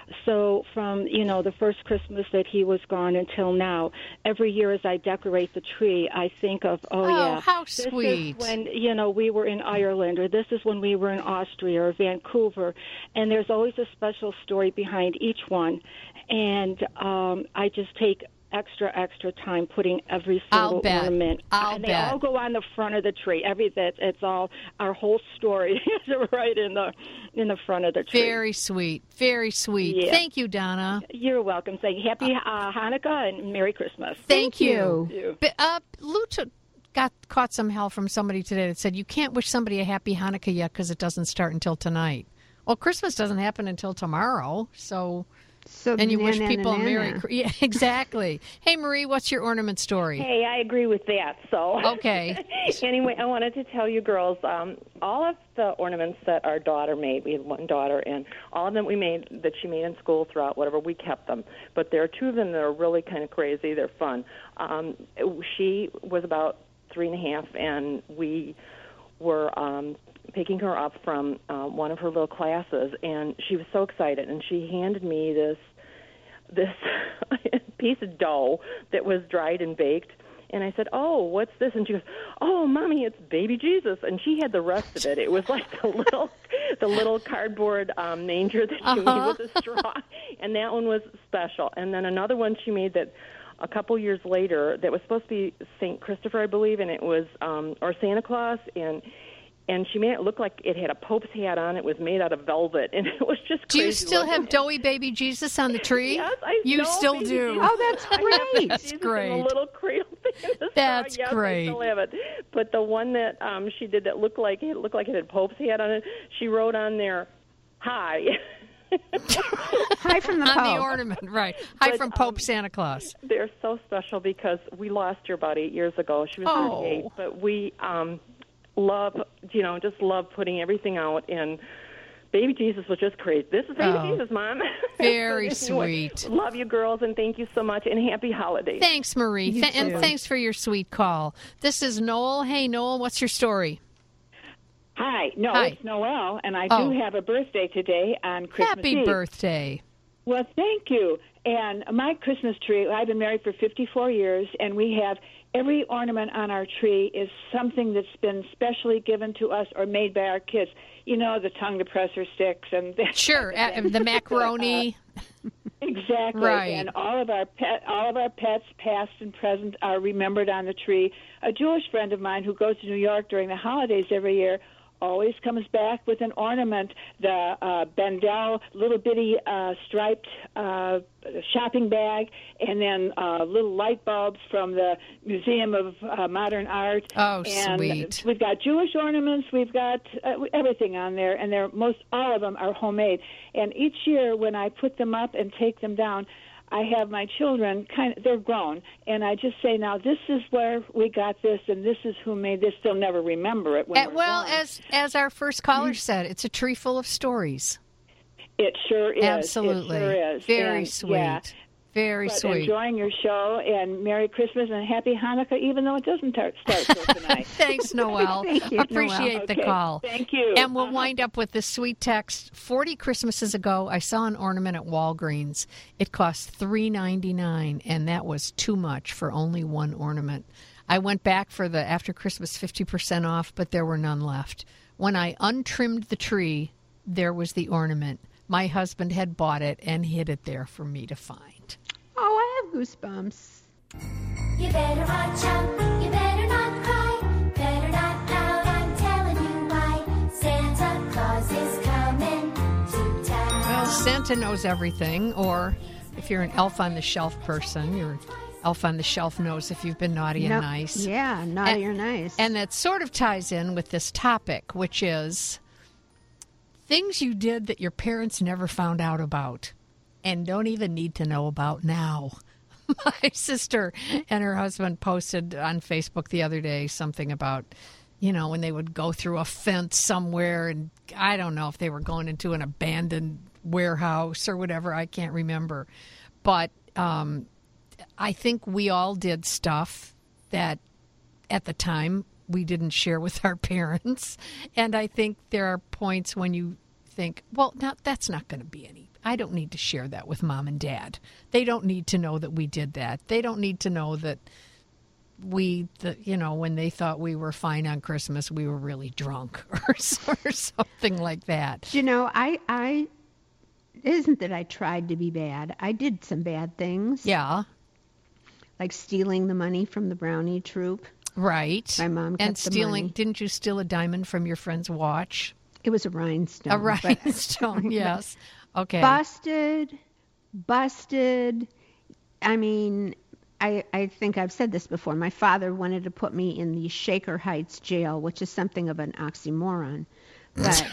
So from, you know, the first Christmas that he was gone until now, every year as I decorate the tree, I think of, oh, Oh, yeah, how this sweet. is when, you know, we were in Ireland, or this is when we were in Austria or Vancouver. And there's always a special story behind each one. And um, I just take extra, extra time putting every I'll single bet. ornament. I'll and bet. they all go on the front of the tree. Every that it's all our whole story is right in the in the front of the tree. Very sweet. Very sweet. Yeah. Thank you, Donna. You're welcome. Say happy uh, Hanukkah and Merry Christmas. Thank you. Thank you. But, uh, Lou took, got caught some hell from somebody today that said you can't wish somebody a happy Hanukkah yet because it doesn't start until tonight. Well, Christmas doesn't happen until tomorrow, so So and you na- wish na- people na- a na- Merry na. Chri- Yeah, exactly. Hey, Marie, what's your ornament story? Hey, I agree with that. So Okay. anyway, I wanted to tell you girls, um, all of the ornaments that our daughter made, we had one daughter, and all of them we made that she made in school throughout whatever, we kept them. But there are two of them that are really kind of crazy. They're fun. Um, she was about three and a half, and we were um, picking her up from uh, one of her little classes, and she was so excited, and she handed me this this piece of dough that was dried and baked. And I said, "Oh, what's this?" And she goes, "Oh, Mommy, it's baby Jesus." And she had the rest of it. It was like the little, the little cardboard um, manger that she Uh-huh. made with a straw, and that one was special. And then another one she made that a couple years later that was supposed to be Saint Christopher, I believe, and it was um, or Santa Claus, and and she made it look like it had a Pope's hat on. It was made out of velvet, and it was just crazy. Do you still looking. have doughy baby Jesus on the tree? Yes, I You still still baby do. Jesus. Oh, that's I have great. the That's Jesus great. And the little Creole thing in the That's straw. Yes, great. I still have it. But the one that um, she did that looked like it looked like it had Pope's hat on it. She wrote on there, "Hi." Hi from the on Pope. the ornament, right? Hi But, from Pope um, Santa Claus. They're so special because we lost her about eight years ago. She was Oh. thirty-eight, but we um, love, you know, just love putting everything out. And Baby Jesus was just crazy. This is Baby Oh. Jesus, Mom. Very But anyway, sweet. Love you, girls, and thank you so much, and happy holidays. Thanks, Marie, You Th- and too. thanks for your sweet call. This is Noel. Hey, Noel, what's your story? Hi, no, Hi. it's Noelle, and I Oh. do have a birthday today on Christmas Happy Eve. birthday. Well, thank you. And my Christmas tree, I've been married for fifty-four years, and we have every ornament on our tree is something that's been specially given to us or made by our kids. You know, the tongue depressor sticks and that Sure, type of uh, thing. the macaroni. Exactly. Right. And all of our pet, all of our pets, past and present, are remembered on the tree. A Jewish friend of mine who goes to New York during the holidays every year always comes back with an ornament, the uh, Bendel little bitty uh, striped uh, shopping bag, and then uh, little light bulbs from the Museum of uh, Modern Art. Oh, and sweet. We've got Jewish ornaments. We've got uh, everything on there, and they're most all of them are homemade. And each year, when I put them up and take them down, I have my children kind of, they're grown, and I just say, now this is where we got this, and this is who made this. They'll never remember it when Uh, we're well, gone. as as our first caller said, it's a tree full of stories. It sure is. Absolutely. It sure is. Very And, sweet. yeah. Very But sweet. enjoying your show, and Merry Christmas and Happy Hanukkah, even though it doesn't tar- start till tonight. Thanks, Noel. Thank you, Appreciate Noel. the Okay, call. thank you. And we'll Uh-huh. wind up with this sweet text. Forty Christmases ago, I saw an ornament at Walgreens. It cost three ninety-nine, and that was too much for only one ornament. I went back for the after Christmas fifty percent off, but there were none left. When I untrimmed the tree, there was the ornament. My husband had bought it and hid it there for me to find. Oh, I have goosebumps. You better watch out, you better not cry, better not pout, I'm telling you why. Santa Claus is coming to town. Well, Santa knows everything, or if you're an elf on the shelf person, your elf on the shelf knows if you've been naughty No- and nice. Yeah, naughty And- or nice. And that sort of ties in with this topic, which is things you did that your parents never found out about and don't even need to know about now. My sister and her husband posted on Facebook the other day something about, you know, when they would go through a fence somewhere, and I don't know if they were going into an abandoned warehouse or whatever. I can't remember. But um, I think we all did stuff that at the time we didn't share with our parents. And I think there are points when you think, well, now that's not going to be any. I don't need to share that with mom and dad. They don't need to know that we did that. They don't need to know that we, the, you know, when they thought we were fine on Christmas, we were really drunk or, or something like that. You know, I, I, it isn't that I tried to be bad. I did some bad things. Yeah. Like stealing the money from the brownie troop. Right. My mom kept and stealing. the money. Didn't you steal a diamond from your friend's watch? It was a rhinestone. A but- rhinestone, yes. Okay. Busted, busted. I mean, I, I think I've said this before. My father wanted to put me in the Shaker Heights jail, which is something of an oxymoron. But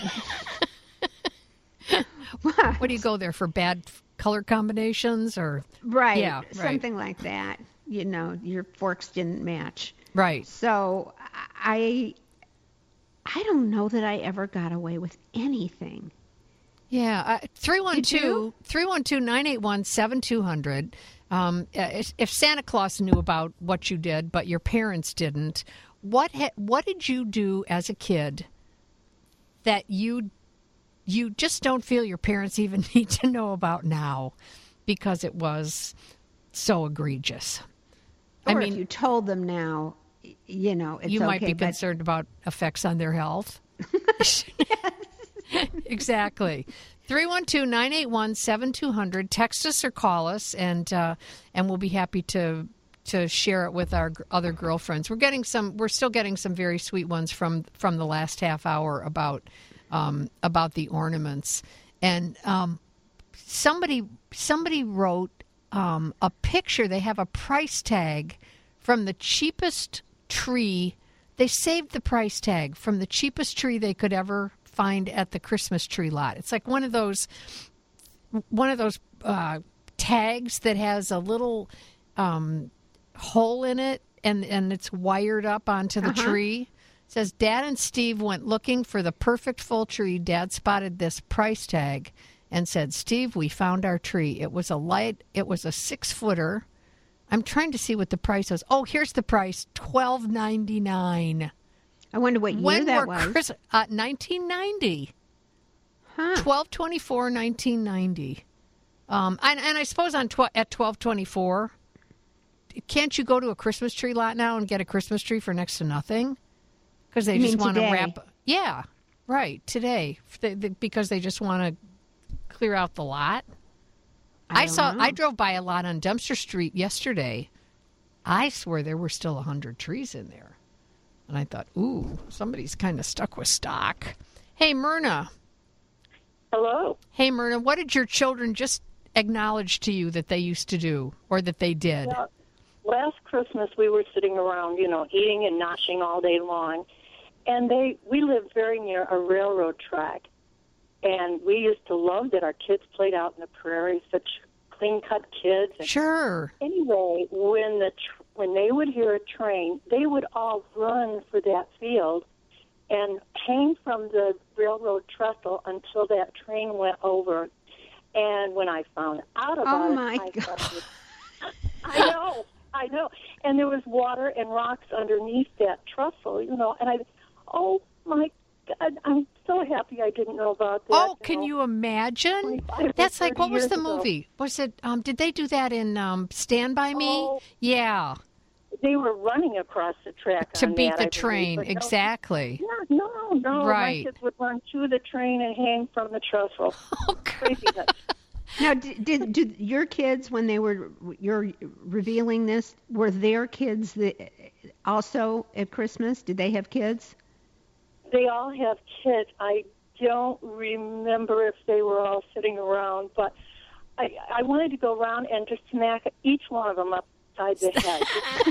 What do you go there for? Bad color combinations or right, Yeah, right. something like that. You know, your forks didn't match. Right. So I, I don't know that I ever got away with anything. Yeah, uh, three one Did two you? three one two nine eight one seven two hundred. Um, uh, if Santa Claus knew about what you did, but your parents didn't, what ha- what did you do as a kid that you you just don't feel your parents even need to know about now because it was so egregious? Or I mean, if you told them now, y- you know, it's you might okay, be but concerned about effects on their health. Exactly. three one two nine eight one seven two zero zero. Text us or call us, and uh, and we'll be happy to to share it with our g- other girlfriends. We're getting some. We're still getting some very sweet ones from from the last half hour about um, about the ornaments. And um, somebody somebody wrote um, a picture. They have a price tag from the cheapest tree. They saved the price tag from the cheapest tree they could ever find at the Christmas tree lot. It's like one of those one of those uh, tags that has a little um, hole in it, and, and it's wired up onto the Uh-huh. tree. It says, Dad and Steve went looking for the perfect full tree. Dad spotted this price tag and said, Steve, we found our tree. It was a light. It was a six-footer. I'm trying to see what the price was. Oh, here's the price, twelve ninety-nine. I wonder what year When that were was. Chris, uh, nineteen ninety. Huh. twelve twenty-four, nineteen ninety. Um, and, and I suppose on tw- at twelve twenty-four, can't you go to a Christmas tree lot now and get a Christmas tree for next to nothing? Because they You just mean want to today? wrap. Yeah, right, today. They, they, because they just want to clear out the lot. I I, don't saw. know. I drove by a lot on Dempster Street yesterday. I swear there were still a hundred trees in there, and I thought, "Ooh, somebody's kind of stuck with stock." Hey, Myrna. Hello. Hey, Myrna. What did your children just acknowledge to you that they used to do, or that they did? Well, last Christmas we were sitting around, you know, eating and noshing all day long, and they we lived very near a railroad track, and we used to love that our kids played out in the prairie, such clean-cut kids. And Sure. Anyway, when the tr- when they would hear a train, they would all run for that field and hang from the railroad trestle until that train went over. And when I found out about Oh, it, my I God. thought, I know, I know. And there was water and rocks underneath that trestle, you know. And I, oh my God, I'm so happy I didn't know about that. Oh, can you imagine? twenty-five That's or like, what thirty was years the ago. movie? Was it? Um, did they do that in um, Stand by Me? Oh. Yeah, They were running across the track to on beat that, the I believe, train. but no- Exactly. Yeah, no, no. Right. My kids would run to the train and hang from the trestle. Oh, Craziness. Now, did, did did your kids, when they were you're revealing this, were their kids that also at Christmas? Did they have kids? They all have kids. I don't remember if they were all sitting around, but I, I wanted to go around and just smack each one of them upside the head.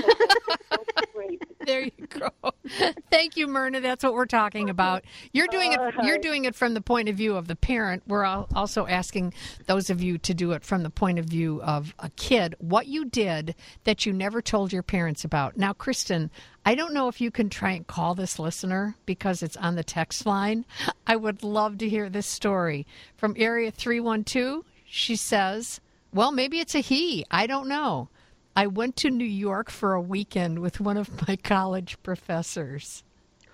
So great. There you go. Thank you, Myrna. That's what we're talking about. You're doing it. You're doing it from the point of view of the parent. We're al- also asking those of you to do it from the point of view of a kid. What you did that you never told your parents about. Now, Kristen, I don't know if you can try and call this listener because it's on the text line. I would love to hear this story from area three one two. She says, "Well, maybe it's a he. I don't know. I went to New York for a weekend with one of my college professors."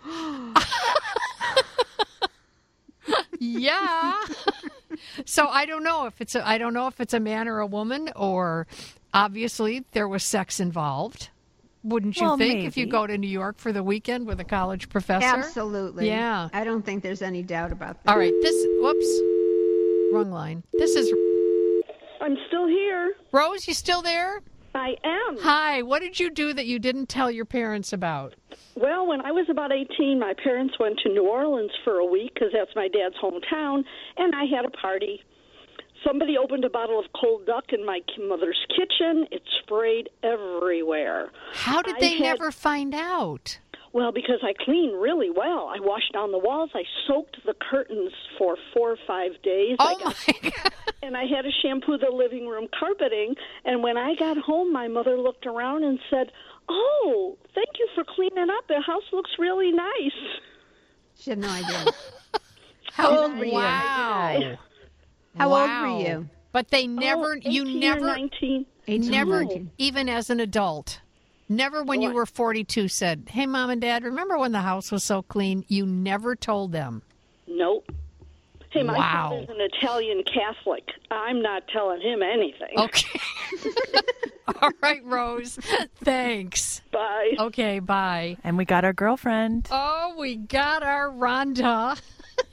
Yeah. So I don't know if it's a, I don't know if it's a man or a woman, or obviously there was sex involved. Wouldn't you Well, think if you maybe. go to New York for the weekend with a college professor? Absolutely. Yeah. I don't think there's any doubt about that. All right. This. Whoops. Wrong line. This is. I'm still here. Rose, you still there? I am. Hi. What did you do that you didn't tell your parents about? Well, when I was about eighteen, my parents went to New Orleans for a week because that's my dad's hometown, and I had a party. Somebody opened a bottle of cold duck in my mother's kitchen. It sprayed everywhere. How did I they had- never find out? Well, because I clean really well. I washed down the walls. I soaked the curtains for four or five days. Oh, I got, my God. And I had to shampoo the living room carpeting. And when I got home, my mother looked around and said, "Oh, thank you for cleaning up. The house looks really nice." She had no idea. How old were you? Wow. How Wow. old were you? But they never, Oh, you eighteen or never, nineteen. eighteen, never, nineteen. even as an adult, never when you were forty-two said, "Hey, Mom and Dad, remember when the house was so clean?" You never told them. Nope. Hey, my Wow. father's an Italian Catholic. I'm not telling him anything. Okay. All right, Rose. Thanks. Bye. Okay, bye. And we got our girlfriend. Oh, we got our Rhonda.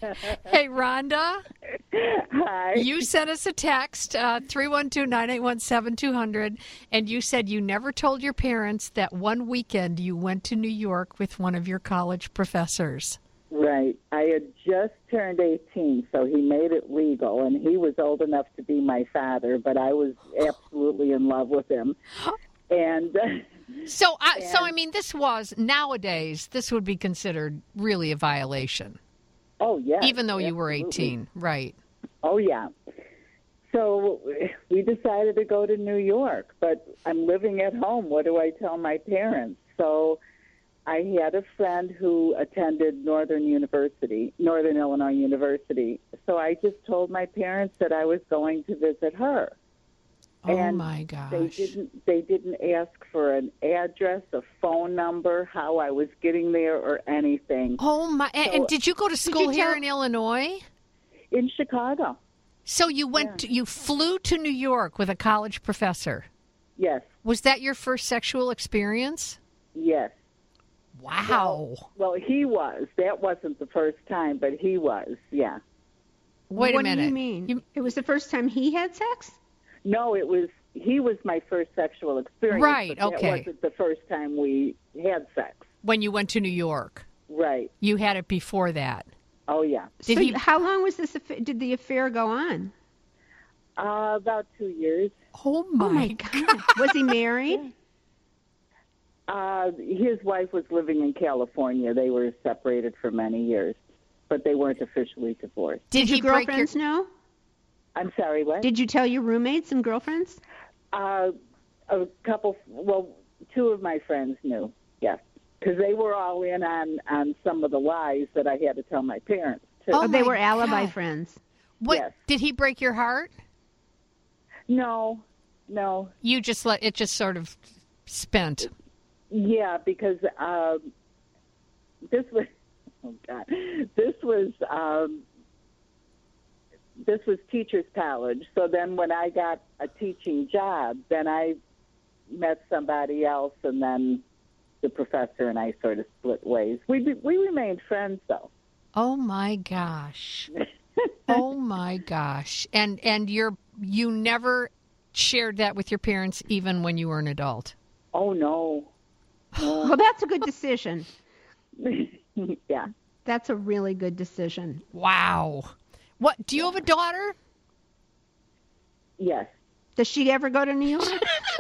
Hey, Rhonda. Hi. You sent us a text, uh, three one two, nine eight one, seven two zero zero, and you said you never told your parents that one weekend you went to New York with one of your college professors. Right. I had just turned eighteen, so he made it legal, and he was old enough to be my father, but I was absolutely in love with him. And So, I, so I And- mean, this was, nowadays, this would be considered really a violation. oh, yeah. Even though you were absolutely. eighteen, right. Oh, yeah. So we decided to go to New York, but I'm living at home. What do I tell my parents? So I had a friend who attended Northern University, Northern Illinois University. So I just told my parents that I was going to visit her. Oh, And my gosh. They didn't. They didn't ask for an address, a phone number, how I was getting there, or anything. Oh, my. And, So- and did you go to school you here tell- in Illinois? In Chicago. So you went, Yeah. to, you flew to New York with a college professor. Yes. Was that your first sexual experience? Yes. Wow. Well, well, he was. That wasn't the first time, but he was. Yeah. Wait a what do you minute. mean? It was the first time he had sex? No, it was. He was my first sexual experience. Right, but okay. That wasn't the first time we had sex. When you went to New York. Right. You had it before that. Oh yeah. Did so he? how long was this? affa- Did the affair go on? Uh, about two years. Oh my, oh my God! Was he married? Uh, his wife was living in California. They were separated for many years, but they weren't officially divorced. Did, he your break girlfriends know? I'm sorry, what? Did you tell your roommates and girlfriends? Uh, a couple, well, two of my friends knew, yes, because they were all in on, on some of the lies that I had to tell my parents, too. Oh, they my were alibi God. friends. What Yes. did he break your heart? No, no. You just let it just sort of spent. Yeah, because um, this was, oh, God, this was, um, this was teacher's college. So then when I got a teaching job, then I met somebody else, and then the professor and I sort of split ways. We be- we remained friends, though. Oh my gosh. Oh my gosh. And and you're you never shared that with your parents even when you were an adult. Oh no. Well, that's a good decision. Yeah. That's a really good decision. Wow. What do you have a daughter? Yes. Does she ever go to New York?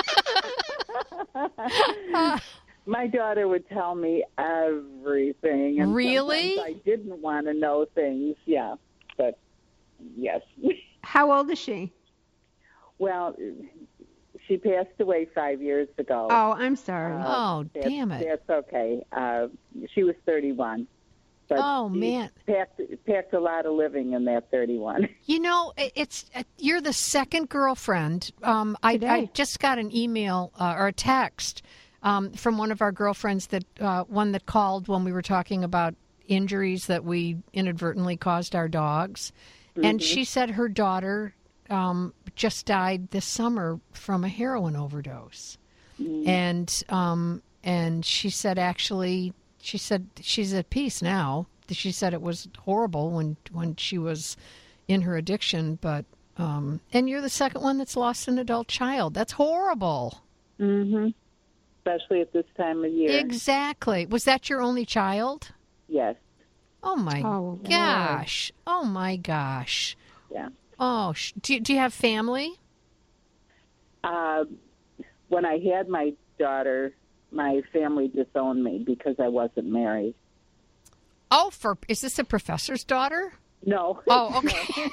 My daughter would tell me everything. And Really? sometimes I didn't want to know things. Yeah, but yes. How old is she? Well, she passed away five years ago. Oh, I'm sorry. Uh, Oh, that's- damn it. That's okay. Uh, she was thirty-one. But Oh, she man. Packed, packed a lot of living in that thirty-one. You know, it- it's uh, you're the second girlfriend. Um, I, Today. I just got an email uh, or a text um, from one of our girlfriends that uh, one that called when we were talking about injuries that we inadvertently caused our dogs, and Mhm. she said her daughter um, just died this summer from a heroin overdose, Mm. and um, and she said actually she said she's at peace now. She said it was horrible when when she was in her addiction, but um, and you're the second one that's lost an adult child. That's horrible. Mm-hmm. Especially at this time of year. Exactly. Was that your only child? Yes. Oh my Oh, gosh. Oh my gosh. Yeah. Oh, sh- do you, do you have family? Uh, when I had my daughter, my family disowned me because I wasn't married. Oh, for is this a professor's daughter? No. Oh, okay.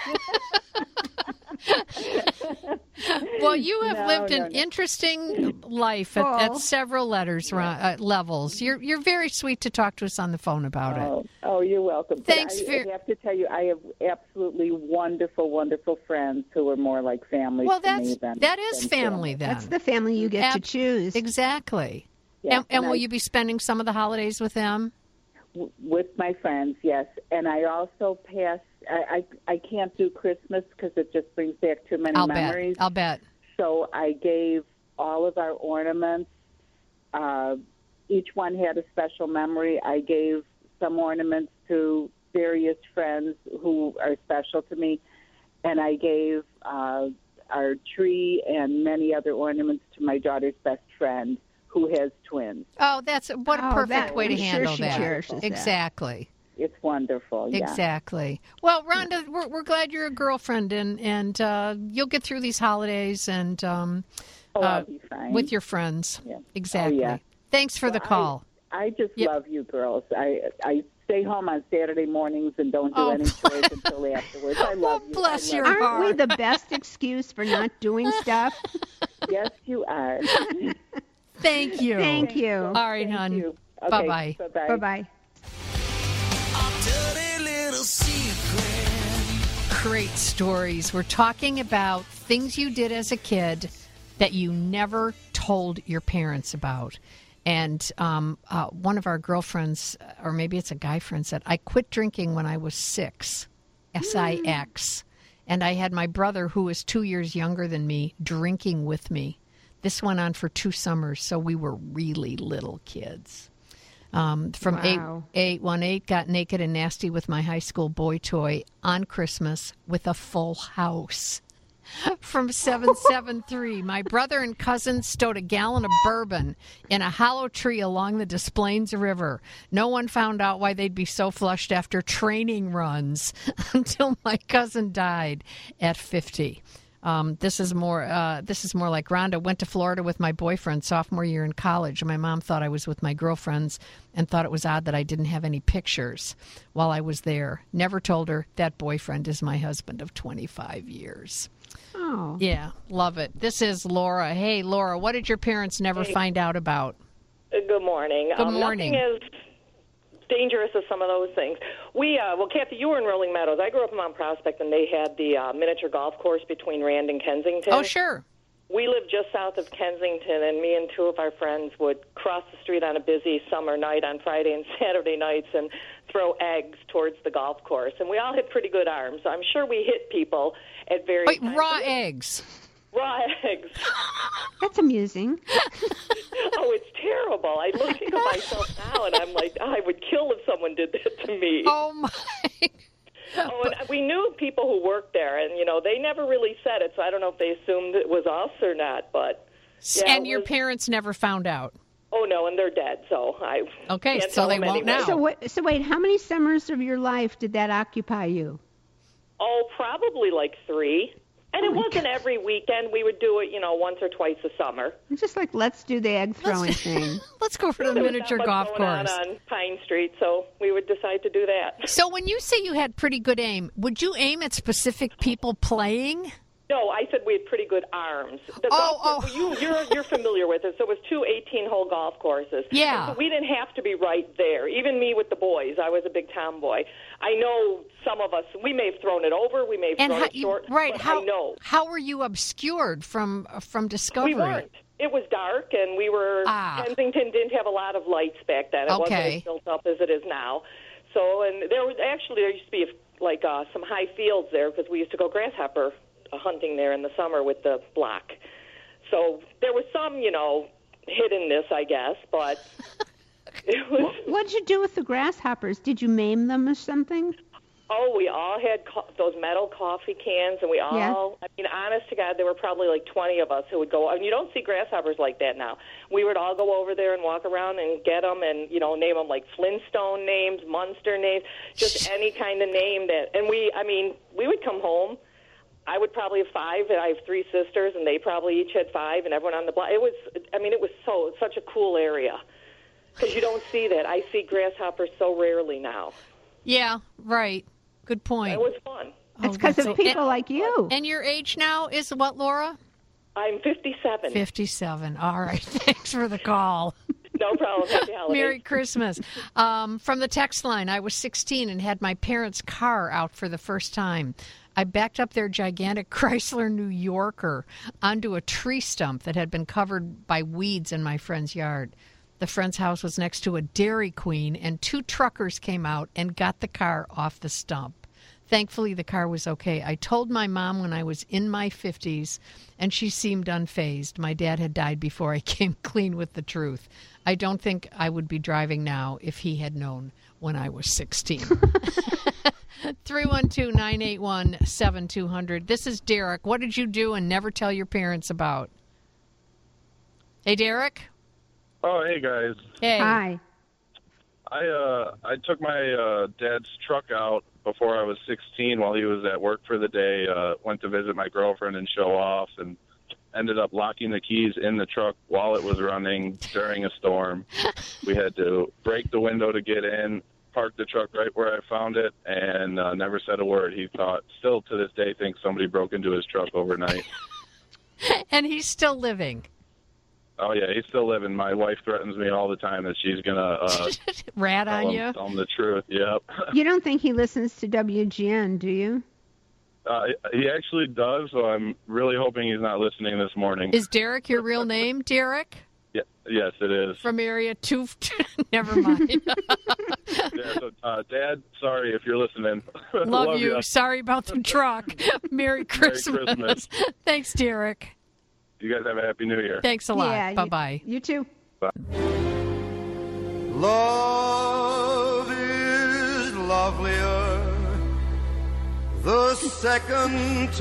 Well, you have No, lived no, an no. interesting life at, at Oh. several letters uh, levels. You're you're very sweet to talk to us on the phone about it. Oh, oh, you're welcome. But Thanks I, for- I have to tell you, I have absolutely wonderful, wonderful friends who are more like family Well, to me that's than that is than family then. That's the family you get to Ab- choose. Exactly. Yeah, and and and will I- you be spending some of the holidays with them? W- with my friends, yes. And I also pass. I I, I can't do Christmas because it just brings back too many I'll memories. bet. I'll bet. So I gave all of our ornaments. Uh, each one had a special memory. I gave some ornaments to various friends who are special to me, and I gave uh, our tree and many other ornaments to my daughter's best friend, who has twins. Oh, that's what a Oh, perfect that- way to I'm sure handle she that. cherishes that. Exactly. It's wonderful. Yeah. Exactly. Well, Rhonda, we're, we're glad you're a girlfriend, and and uh, you'll get through these holidays and um, Oh, uh, I'll be fine. with your friends. Yeah. Exactly. Oh, yeah. Thanks for Well, the call. I just Yep. love you girls. I I stay home on Saturday mornings and don't do Oh. any chores until afterwards. I love you. bless I your love you. Aren't we the best excuse for not doing stuff? Yes, you are. Thank you. Thank you. All right, Thank hon. you. Okay, Bye-bye. Bye-bye. Bye-bye. Great stories. We're talking about things you did as a kid that you never told your parents about. And um, uh, one of our girlfriends, or maybe it's a guy friend, said, I quit drinking when I was six, S I X. And I had my brother, who was two years younger than me, drinking with me. This went on for two summers, so we were really little kids. Um, from Wow. eight one eight, got naked and nasty with my high school boy toy on Christmas with a full house. From seven seven three, my brother and cousin stowed a gallon of bourbon in a hollow tree along the Des Plaines River. No one found out why they'd be so flushed after training runs until my cousin died at fifty. Um, this is more. Uh, this is more like Rhonda. Went to Florida with my boyfriend sophomore year in college. My mom thought I was with my girlfriends and thought it was odd that I didn't have any pictures while I was there. Never told her that boyfriend is my husband of twenty-five years. Oh. Yeah, love it. This is Laura. Hey, Laura, what did your parents never Hey. find out about? Uh, Good morning. Good um, morning. Nothing as dangerous as some of those things. We, uh, well, Kathy, you were in Rolling Meadows. I grew up in Mount Prospect, and they had the uh, miniature golf course between Rand and Kensington. Oh, sure. We lived just south of Kensington, and me and two of our friends would cross the street on a busy summer night on Friday and Saturday nights and throw eggs towards the golf course. And we all had pretty good arms. So I'm sure we hit people at various Wait, times. raw eggs. Raw eggs. That's amusing. Oh, it's terrible. I look at myself now, and I'm like, I would kill if someone did that to me. Oh, my. Oh, and we knew people who worked there, and, you know, they never really said it, so I don't know if they assumed it was us or not, but... Yeah, And it your was- parents never found out. Oh, no, and they're dead, so I... Okay, can't so tell they them won't anyway. now. So, what, so wait, how many summers of your life did that occupy you? Oh, probably like three. And Oh it my wasn't every weekend. We would do it, you know, once or twice a summer. It's just like, let's do the egg throwing thing. Let's go for the There was miniature not much golf going course. on on Pine Street, so we would decide to do that. So when you say you had pretty good aim, would you aim at specific people playing? No, I said we had pretty good arms. The Oh, golf course, you, you're, you're familiar with it. So it was two eighteen-hole golf courses. Yeah. And so we didn't have to be right there. Even me with the boys, I was a big tomboy. I know some of us, we may have thrown it over, we may have And thrown how, it short, right? but How I know. how were you obscured from from discovery? We weren't. It was dark, and we were. Ah. Kensington didn't have a lot of lights back then. It wasn't Okay. as built up as it is now. So, and there was actually there used to be like uh, some high fields there because we used to go grasshopper uh, hunting there in the summer with the block. So there was some, you know, hiddenness, I guess, but it was. What'd you do with the grasshoppers? Did you maim them or something? Oh, we all had co- those metal coffee cans, and we all, Yeah. I mean, honest to God, there were probably like twenty of us who would go, I mean, you don't see grasshoppers like that now. We would all go over there and walk around and get them and, you know, name them like Flintstone names, Munster names, just any kind of name that, and we, I mean, we would come home. I would probably have five, and I have three sisters, and they probably each had five, and everyone on the block. It was, I mean, it was so, such a cool area. Because you don't see that. I see grasshoppers so rarely now. Yeah, right. Good point. It was fun. It's because that's of so- people and- like you. And your age now is what, Laura? I'm fifty-seven. fifty-seven. All right. Thanks for the call. No problem. Happy holidays. Merry Christmas. Um, from the text line, I was sixteen and had my parents' car out for the first time. I backed up their gigantic Chrysler New Yorker onto a tree stump that had been covered by weeds in my friend's yard. The friend's house was next to a Dairy Queen, and two truckers came out and got the car off the stump. Thankfully, the car was okay. I told my mom when I was in my fifties, and she seemed unfazed. My dad had died before I came clean with the truth. I don't think I would be driving now if he had known when I was sixteen. three one two, nine eight one, seven two zero zero. This is Derek. What did you do and never tell your parents about? Hey, Derek. Oh, hey, guys. Hey. Hi. I uh, I took my uh, dad's truck out before I was sixteen while he was at work for the day. Uh, went to visit my girlfriend and show off, and ended up locking the keys in the truck while it was running during a storm. We had to break the window to get in, park the truck right where I found it, and uh, never said a word. He thought, still to this day, thinks somebody broke into his truck overnight. And he's still living. Oh, yeah, he's still living. My wife threatens me all the time that she's going to uh, rat tell on him, you. tell him the truth. Yep. You don't think he listens to W G N, do you? Uh, he actually does, so I'm really hoping he's not listening this morning. Is Derek your real name, Derek? Yeah, yes, it is. From area two? Never mind. Yeah, so, uh, Dad, sorry if you're listening. Love, Love you. ya. Sorry about the truck. Merry Christmas. Christmas. Thanks, Derek. You guys have a happy New Year. Thanks a lot. Yeah, you- Bye-bye. You too. Bye. Love is lovelier the second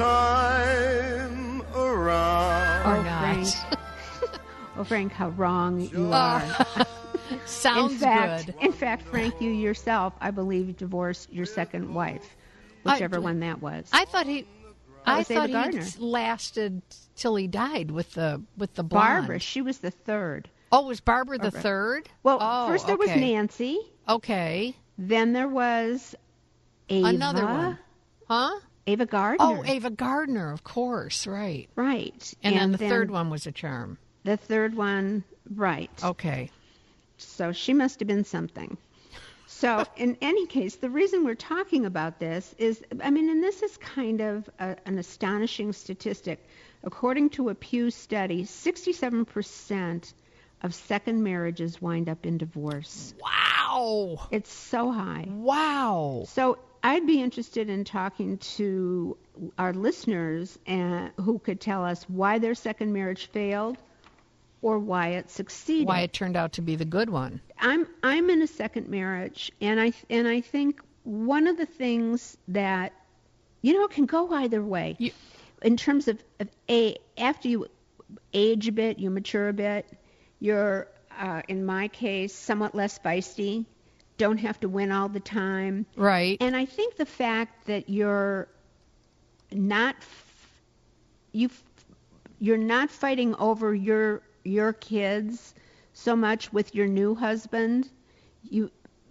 time around. Or Oh, not. Frank. Oh, Frank, how wrong you are. Sounds in fact, good. In fact, Frank, you yourself, I believe, divorced your second wife, whichever I- one that was. I thought he... That I was Ava thought Gardner. he lasted till he died with the with the blonde. Barbara, she was the third. Oh, was Barbara the Barbara. third? Well, Oh, first there was okay. Nancy. Okay. Then there was Ava. Another one. Huh? Ava Gardner. Oh, Ava Gardner, of course, right. Right. And, then And the then- third one was a charm. The third one, right. Okay. So she must have been something. So in any case, the reason we're talking about this is, I mean, and this is kind of a, an astonishing statistic. According to a Pew study, sixty-seven percent of second marriages wind up in divorce. Wow. It's so high. Wow. So I'd be interested in talking to our listeners uh, who could tell us why their second marriage failed or why it succeeded. Why it turned out to be the good one. I'm I'm in a second marriage, and I and I think one of the things that, you know, it can go either way. You, in terms of, of a after you age a bit, you mature a bit, you're uh, in my case somewhat less feisty, don't have to win all the time. Right. And I think the fact that you're not f- you f- you're not fighting over your your kids so much with your new husband, you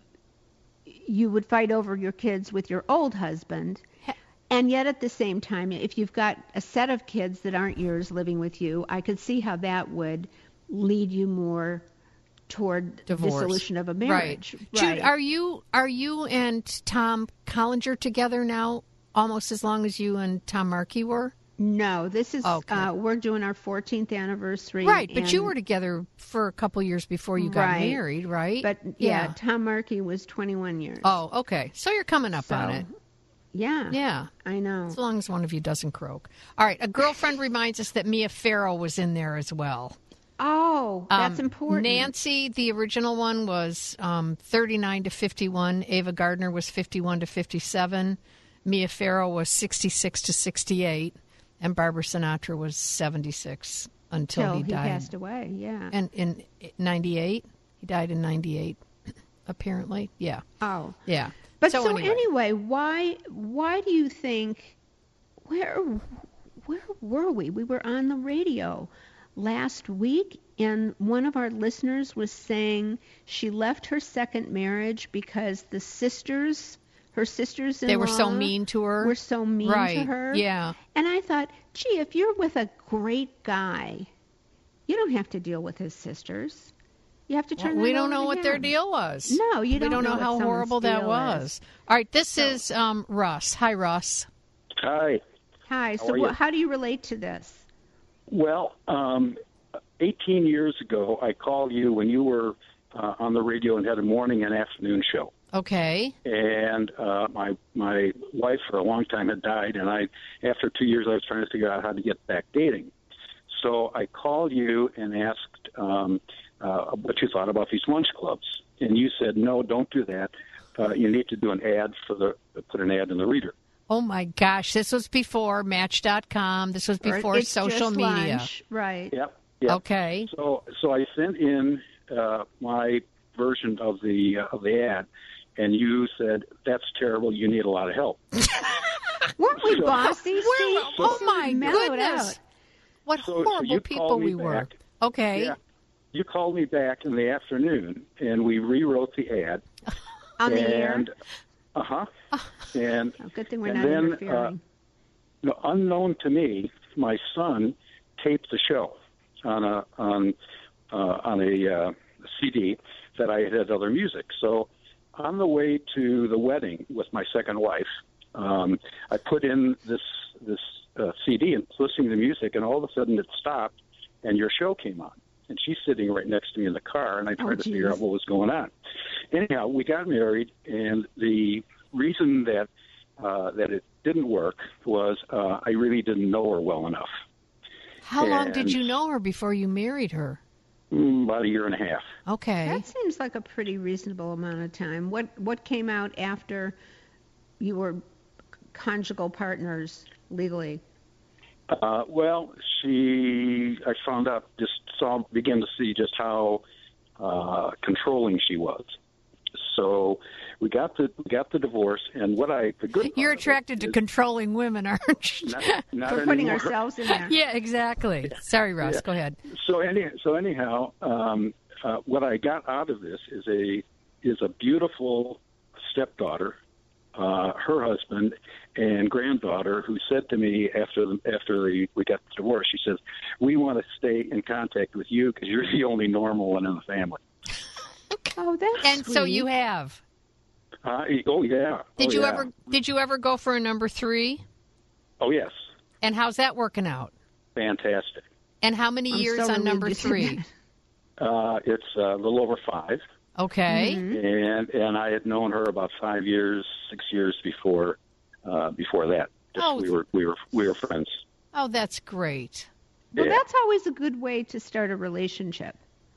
you would fight over your kids with your old husband. And yet at the same time, if you've got a set of kids that aren't yours living with you, I could see how that would lead you more toward Divorce. dissolution of a marriage. Right. Jude, are you are you and Tom Collinger together now almost as long as you and Tom Markey were? No, this is Okay. uh, we're doing our fourteenth anniversary. Right, but you and- were together for a couple years before you got Right. married, right? But yeah, Tom Markey was twenty-one years. Oh, okay. So you're coming up on So, it. Yeah. Yeah. I know. As long as one of you doesn't croak. All right. A girlfriend reminds us that Mia Farrow was in there as well. Oh, that's Um, important. Nancy, the original one, was um, thirty-nine to fifty-one. Ava Gardner was fifty-one to fifty-seven. Mia Farrow was sixty-six to sixty-eight. And Barbara Sinatra was seventy-six until Till he he died. passed away, yeah. And in ninety-eight? He died in ninety-eight, apparently. Yeah. Oh. Yeah. But so, anyway. anyway, why why do you think where where were we? We were on the radio last week, and one of our listeners was saying she left her second marriage because the sisters, her sisters in They were so mean to her. were so mean Right, to her. yeah. And I thought, gee, if you're with a great guy, you don't have to deal with his sisters. You have to turn. Well, we that don't over know to what their him. deal was. No, you we don't don't know, know what how someone's horrible that deal was. is. All right, this is um, Russ. Hi, Russ. Hi. Hi. How So, are wha- you? how do you relate to this? Well, um, eighteen years ago, I called you when you were uh, on the radio and had a morning and afternoon show. Okay. And uh, my my wife for a long time had died, and I after two years I was trying to figure out how to get back dating. So I called you and asked um, uh, what you thought about these lunch clubs, and you said no, don't do that. Uh, you need to do an ad for the put an ad in the Reader. Oh, my gosh. This was before Match dot com. This was Or before It's social Just media. Lunch, right. Yep. yep. Okay. So so I sent in uh, my version of the uh, of the ad, and you said that's terrible. You need a lot of help. Weren't we So- bossy? We're- See? oh, my Mellowed goodness. out. What So- so horrible you people called me we were. back. Okay. Yeah. You called me back in the afternoon, and we rewrote the ad. On the air? and, Uh huh. And Oh, good thing we're and not then, interfering. Uh, no, unknown to me, my son taped the show on a on uh, on a uh, C D that I had other music. So on the way to the wedding with my second wife, um, I put in this this uh, C D and listening to the music, and all of a sudden it stopped, and your show came on. And she's sitting right next to me in the car, and I tried Oh, to figure geez. out what was going on. Anyhow, we got married, and the reason that uh, that it didn't work was uh, I really didn't know her well enough. How long did And- you know her before you married her? Mm, about a year and a half. Okay. That seems like a pretty reasonable amount of time. What what came out after you were conjugal partners legally? Uh, well, she, I found out, just saw, began to see just how uh, controlling she was. So we got the we got the divorce, and what I the good You're attracted to controlling women, aren't you? not, not We're putting anymore. ourselves in there. Yeah, exactly. Sorry, Russ. Yeah. Go ahead. So any so anyhow, um, uh, what I got out of this is a is a beautiful stepdaughter, uh, her husband and granddaughter, who said to me after the, after the, we got the divorce, she says, "We want to stay in contact with you because you're the only normal one in the family." Oh, that's And so sweet. you have. Uh, oh yeah. Did oh, you yeah. ever did you ever go for a number three? Oh yes, And how's that working out? fantastic. And how many I'm years so on relieved number you said three? that. Uh, it's a little over five. Okay. Mm-hmm. and and I had known her about five years, six years before uh, before that. Just Oh. we were we were we were friends. Oh, that's great. Well, Yeah. that's always a good way to start a relationship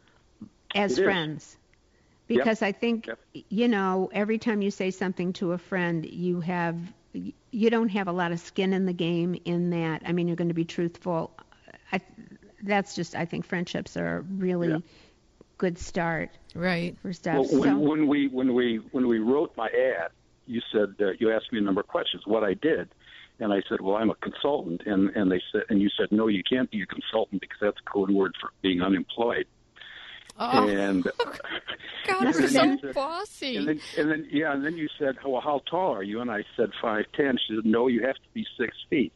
as It is. friends. Because I think, Yep. you know, every time you say something to a friend, you have, you don't have a lot of skin in the game in that. I mean, you're going to be truthful. I, that's just, I think friendships are a really Yeah. good start Right. for stuff. Well, when, so, when we when we when we wrote my ad, you said uh, you asked me a number of questions. What I did, and I said, well, I'm a consultant, and and they said, and you said, no, you can't be a consultant because that's a code word for being unemployed. Oh, And God, and we're then so you said- bossy. And then, and then, yeah, and then you said, "Well, how tall are you?" And I said, five ten. She said, "No, you have to be six feet."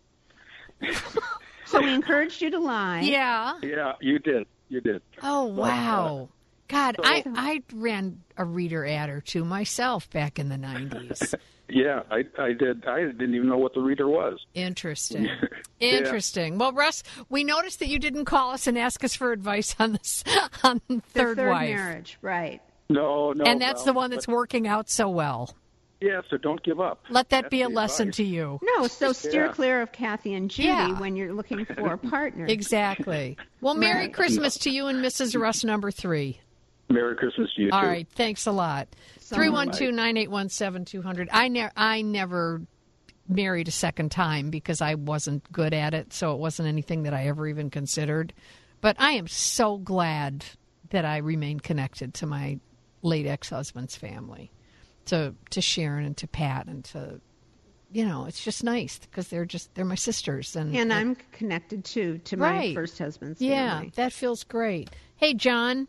so we encouraged you to lie. Yeah. Yeah, you did. You did. Oh, But, uh, wow. God, so- I, I ran a reader ad or two myself back in the nineties. Yeah, I, I did. I didn't even know what the reader was. Interesting. Yeah. Interesting. Well, Russ, we noticed that you didn't call us and ask us for advice on this on The third, third wife. marriage, right. No, no. and that's well, the one that's but- working out so well. Yeah, so don't give up. Let that That's be a the lesson advice. to you. No, so steer Yeah. clear of Kathy and Judy Yeah. when you're looking for a partner. Exactly. Well, Merry Right. Christmas to you and Missus Russ number three. Merry Christmas to you All too. right. Thanks a lot. So three one two, nine eight one, seven two zero zero. I, ne- I never married a second time because I wasn't good at it, so it wasn't anything that I ever even considered. But I am so glad that I remained connected to my late ex-husband's family, to to Sharon and to Pat and to, you know, it's just nice because they're just they're my sisters and And I'm connected too to my Right. first husband's yeah, family. that feels great. Hey, John.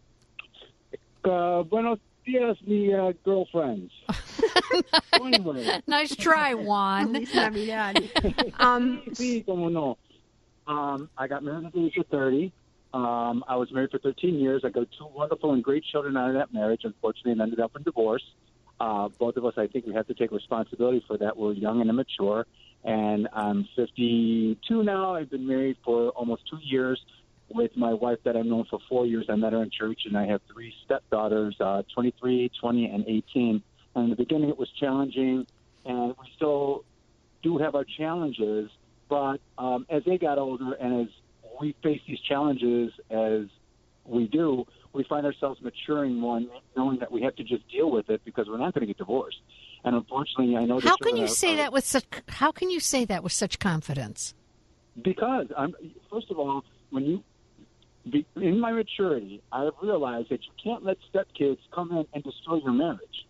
Uh, buenos dias, mi uh, girlfriends. Anyway. Nice try, Juan. Feliz Navidad. um, Sí, como no. Um, I got married at the age of thirty. Um, I was married for thirteen years. I got two wonderful and great children out of that marriage. Unfortunately, it ended up in divorce. Uh, both of us, I think we have to take responsibility for that. We're young and immature. And I'm fifty-two now. I've been married for almost two years with my wife that I've known for four years. I met her in church, and I have three stepdaughters, uh, twenty-three, twenty, and eighteen. And in the beginning, it was challenging, and we still do have our challenges. But um, as they got older and as we face these challenges as we do, we find ourselves maturing more and knowing that we have to just deal with it because we're not going to get divorced. And unfortunately, I know that How can you are, say are, that with such? How can you say that with such confidence? Because I'm first of all, when you be, in my maturity, I have realized that you can't let stepkids come in and destroy your marriage.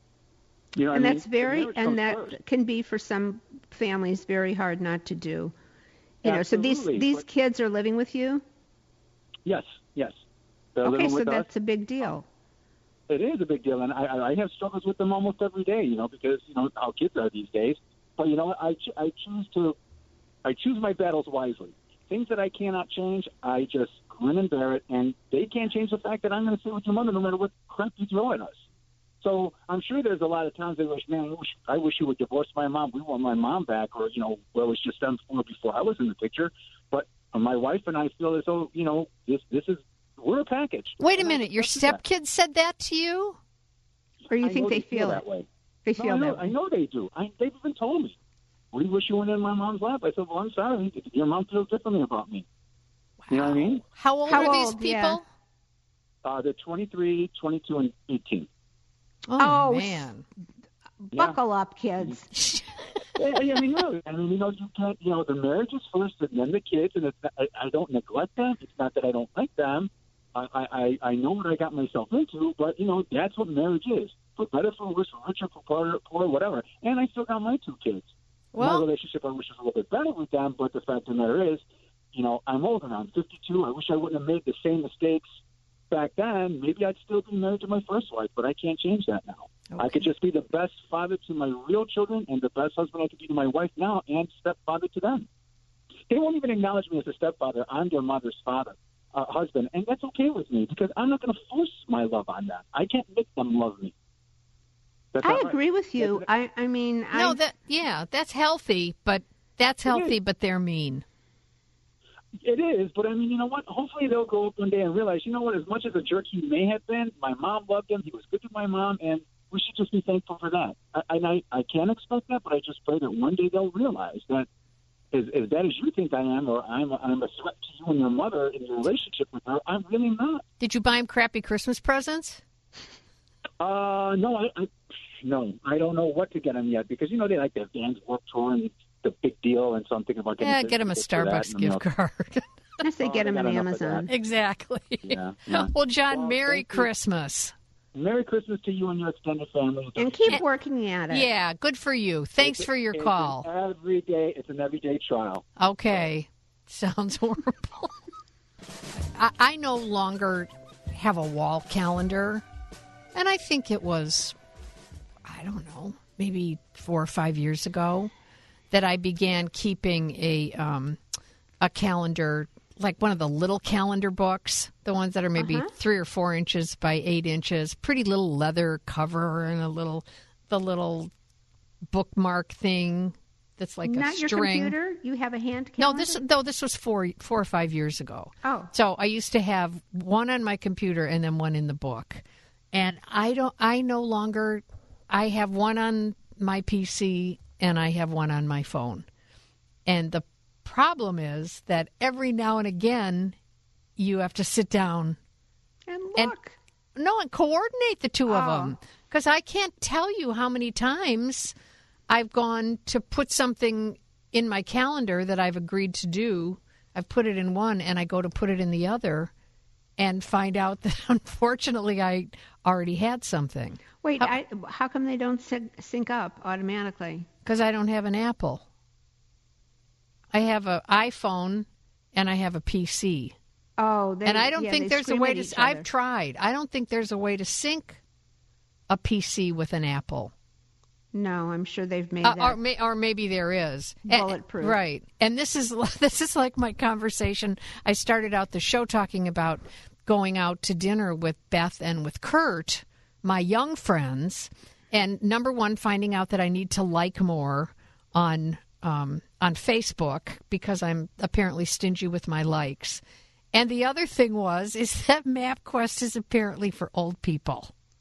You know, and what I that's mean? very, The marriage and comes that first. can be for some families very hard not to do. You know, so Absolutely, these these but- kids are living with you. Yes, yes. They're Okay, living so with us. that's a big deal. It is a big deal, and I, I I have struggles with them almost every day, you know, because, you know, how kids are these days. But, you know what, I, ch- I choose to, I choose my battles wisely. Things that I cannot change, I just grin and bear it, and they can't change the fact that I'm going to stay with your mother no matter what crap you throw at us. So I'm sure there's a lot of times they wish, man, I wish, I wish you would divorce my mom. We want my mom back, or, you know, well, it was just them four before I was in the picture. But my wife and I feel as though, you know, this this is, we're a package. Wait a minute, your stepkids said that to you? Or you I think know they feel it? that way. They No, feel I know, that way. I know they do. I, they've even told me. We wish you weren't in my mom's lap. I said, well, I'm sorry. Your mom feels differently about me. You know what I mean? How old How are these old? people? Yeah. Uh, they're twenty-three, twenty-two, and eighteen. Oh, Oh, man. Buckle up, kids. I, I mean, really. I mean, you know, you can't, you know, the marriage is first and then the kids, and it's not, I, I don't neglect them. It's not that I don't like them. I, I, I know what I got myself into, but, you know, that's what marriage is. For better, for worse, for richer, for poor, poor, whatever. And I still got my two kids. Well- my relationship, I wish was a little bit better with them, but the fact of the matter is, you know, I'm older now. I'm fifty-two. I wish I wouldn't have made the same mistakes back then. Maybe I'd still be married to my first wife, but I can't change that now. I could just be the best father to my real children and the best husband I could be to my wife now and stepfather to them. They won't even acknowledge me as a stepfather. I'm their mother's father, uh, husband, and that's okay with me because I'm not going to force my love on them. I can't make them love me. That's I not right. agree with you. I, I mean, No, I, that yeah, that's healthy, but that's healthy, but they're mean. It is, but I mean, you know what? Hopefully they'll grow up one day and realize, you know what, as much as a jerk he may have been, my mom loved him. He was good to my mom, and we should just be thankful for that. I, and I, I can't expect that, but I just pray that one day they'll realize that as, as bad as you think I am, or I'm, I'm a threat to you and your mother in your relationship with her, I'm really not. Did you buy him crappy Christmas presents? Uh, no, I, I, no, I don't know what to get him yet because, you know, they like their Dan's Work Tour and the big deal, and so I'm thinking about getting Yeah, get him a tickets for that, Starbucks and, you know, gift card. I say Oh, get they them got on enough of that. Amazon. Exactly. Yeah, yeah. Well, John, Well, Merry thank you. Christmas. Merry Christmas to you and your extended family. And keep working at it. Yeah, good for you. Thanks It's- for your it's call. An every day, it's an everyday trial. Okay. Sounds horrible. I, I no longer have a wall calendar, and I think it was, I don't know, maybe four or five years ago that I began keeping a um, a calendar, like one of the little calendar books, the ones that are maybe Uh-huh. three or four inches by eight inches, pretty little leather cover and a little, the little bookmark thing that's like Not a your string. computer? You have a hand No, calendar? this no, this was four four or five years ago. Oh. So I used to have one on my computer and then one in the book. And I don't I no longer I have one on my P C and I have one on my phone. And the problem is that every now and again you have to sit down And and look. no and coordinate the two of Oh. them because I can't tell you how many times I've gone to put something in my calendar that I've agreed to do. I've put it in one and I go to put it in the other and find out that unfortunately I already had something Wait, I, how come they don't sync, sync up automatically? because I don't have an Apple. I have an iPhone and I have a P C. Oh, they, and I don't yeah, think they there's a scream way at to. each I've other. tried. I don't think there's a way to sync a P C with an Apple. No, I'm sure they've made Uh, that. or, may, or maybe there is. A- Bulletproof. right. And this is this is like my conversation. I started out the show talking about going out to dinner with Beth and with Kurt, my young friends, and number one, finding out that I need to like more on um, on Facebook because I'm apparently stingy with my likes. And the other thing was is that MapQuest is apparently for old people.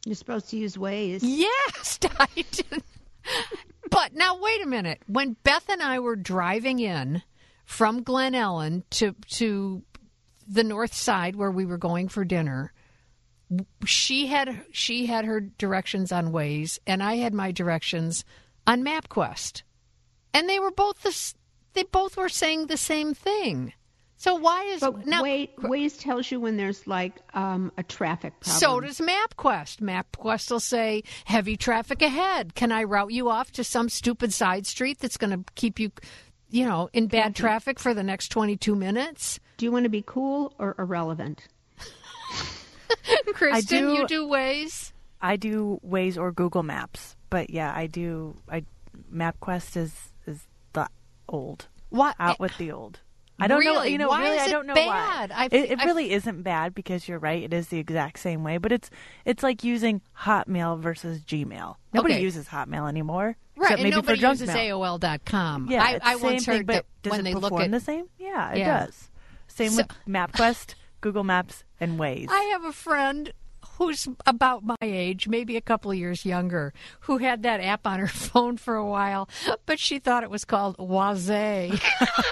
You're supposed to use Waze. Yes, I did. But now, wait a minute. When Beth and I were driving in from Glen Ellen to to the north side where we were going for dinner, she had she had her directions on Waze, and I had my directions on MapQuest, and they were both the they both were saying the same thing. So why is but now wait, Waze tells you when there's like um, a traffic problem. So does MapQuest. MapQuest will say heavy traffic ahead. Can I route you off to some stupid side street that's going to keep you, you know, in bad traffic for the next twenty-two minutes? Do you want to be cool or irrelevant? Kristen, do- you do Waze? I do Waze or Google Maps, but yeah, I do. I MapQuest is is the old. What out with the old? I don't know. Really? You know, Why really, is I it don't know bad? why. I- it it I- really isn't bad because you're right. It is the exact same way, but it's it's like using Hotmail versus Gmail. Nobody Okay. uses Hotmail anymore, Right, except and maybe nobody for junk uses mail. A O L dot com. Yeah, I, it's I the once same heard thing, but that does when it they look perform at the same? Yeah, it Yeah. does. Same So- with MapQuest, Google Maps, and Waze. I have a friend who's about my age, maybe a couple of years younger, who had that app on her phone for a while, but she thought it was called Waze.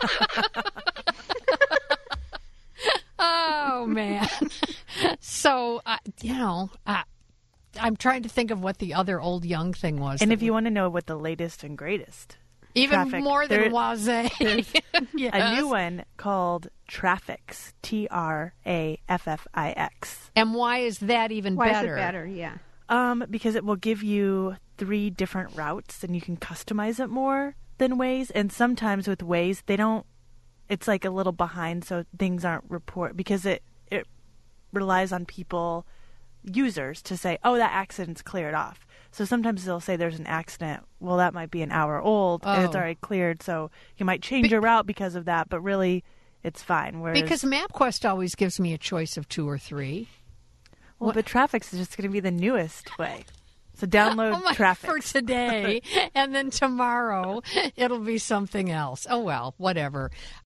Oh, man. So, uh, you know, uh, I'm trying to think of what the other old young thing was. And that if you want to know what the latest and greatest, Even traffic, more than there- Waze. there's a Yes. new one called Trafix, T R A F F I X. And why is that even Why better? is it better? Yeah. Um, because it will give you three different routes, and you can customize it more than Waze. And sometimes with Waze, they don't. It's like a little behind, so things aren't report because it it relies on people, users, to say, "Oh, that accident's cleared off." So sometimes they'll say there's an accident. Well, that might be an hour old, and it's Oh. already cleared, so you might change your route because of that. But really, it's fine. Whereas, Because MapQuest always gives me a choice of two or three. well, but Trafix is just going to be the newest way. So download Oh my, Traffic for today, and then tomorrow it'll be something else. Oh well, whatever.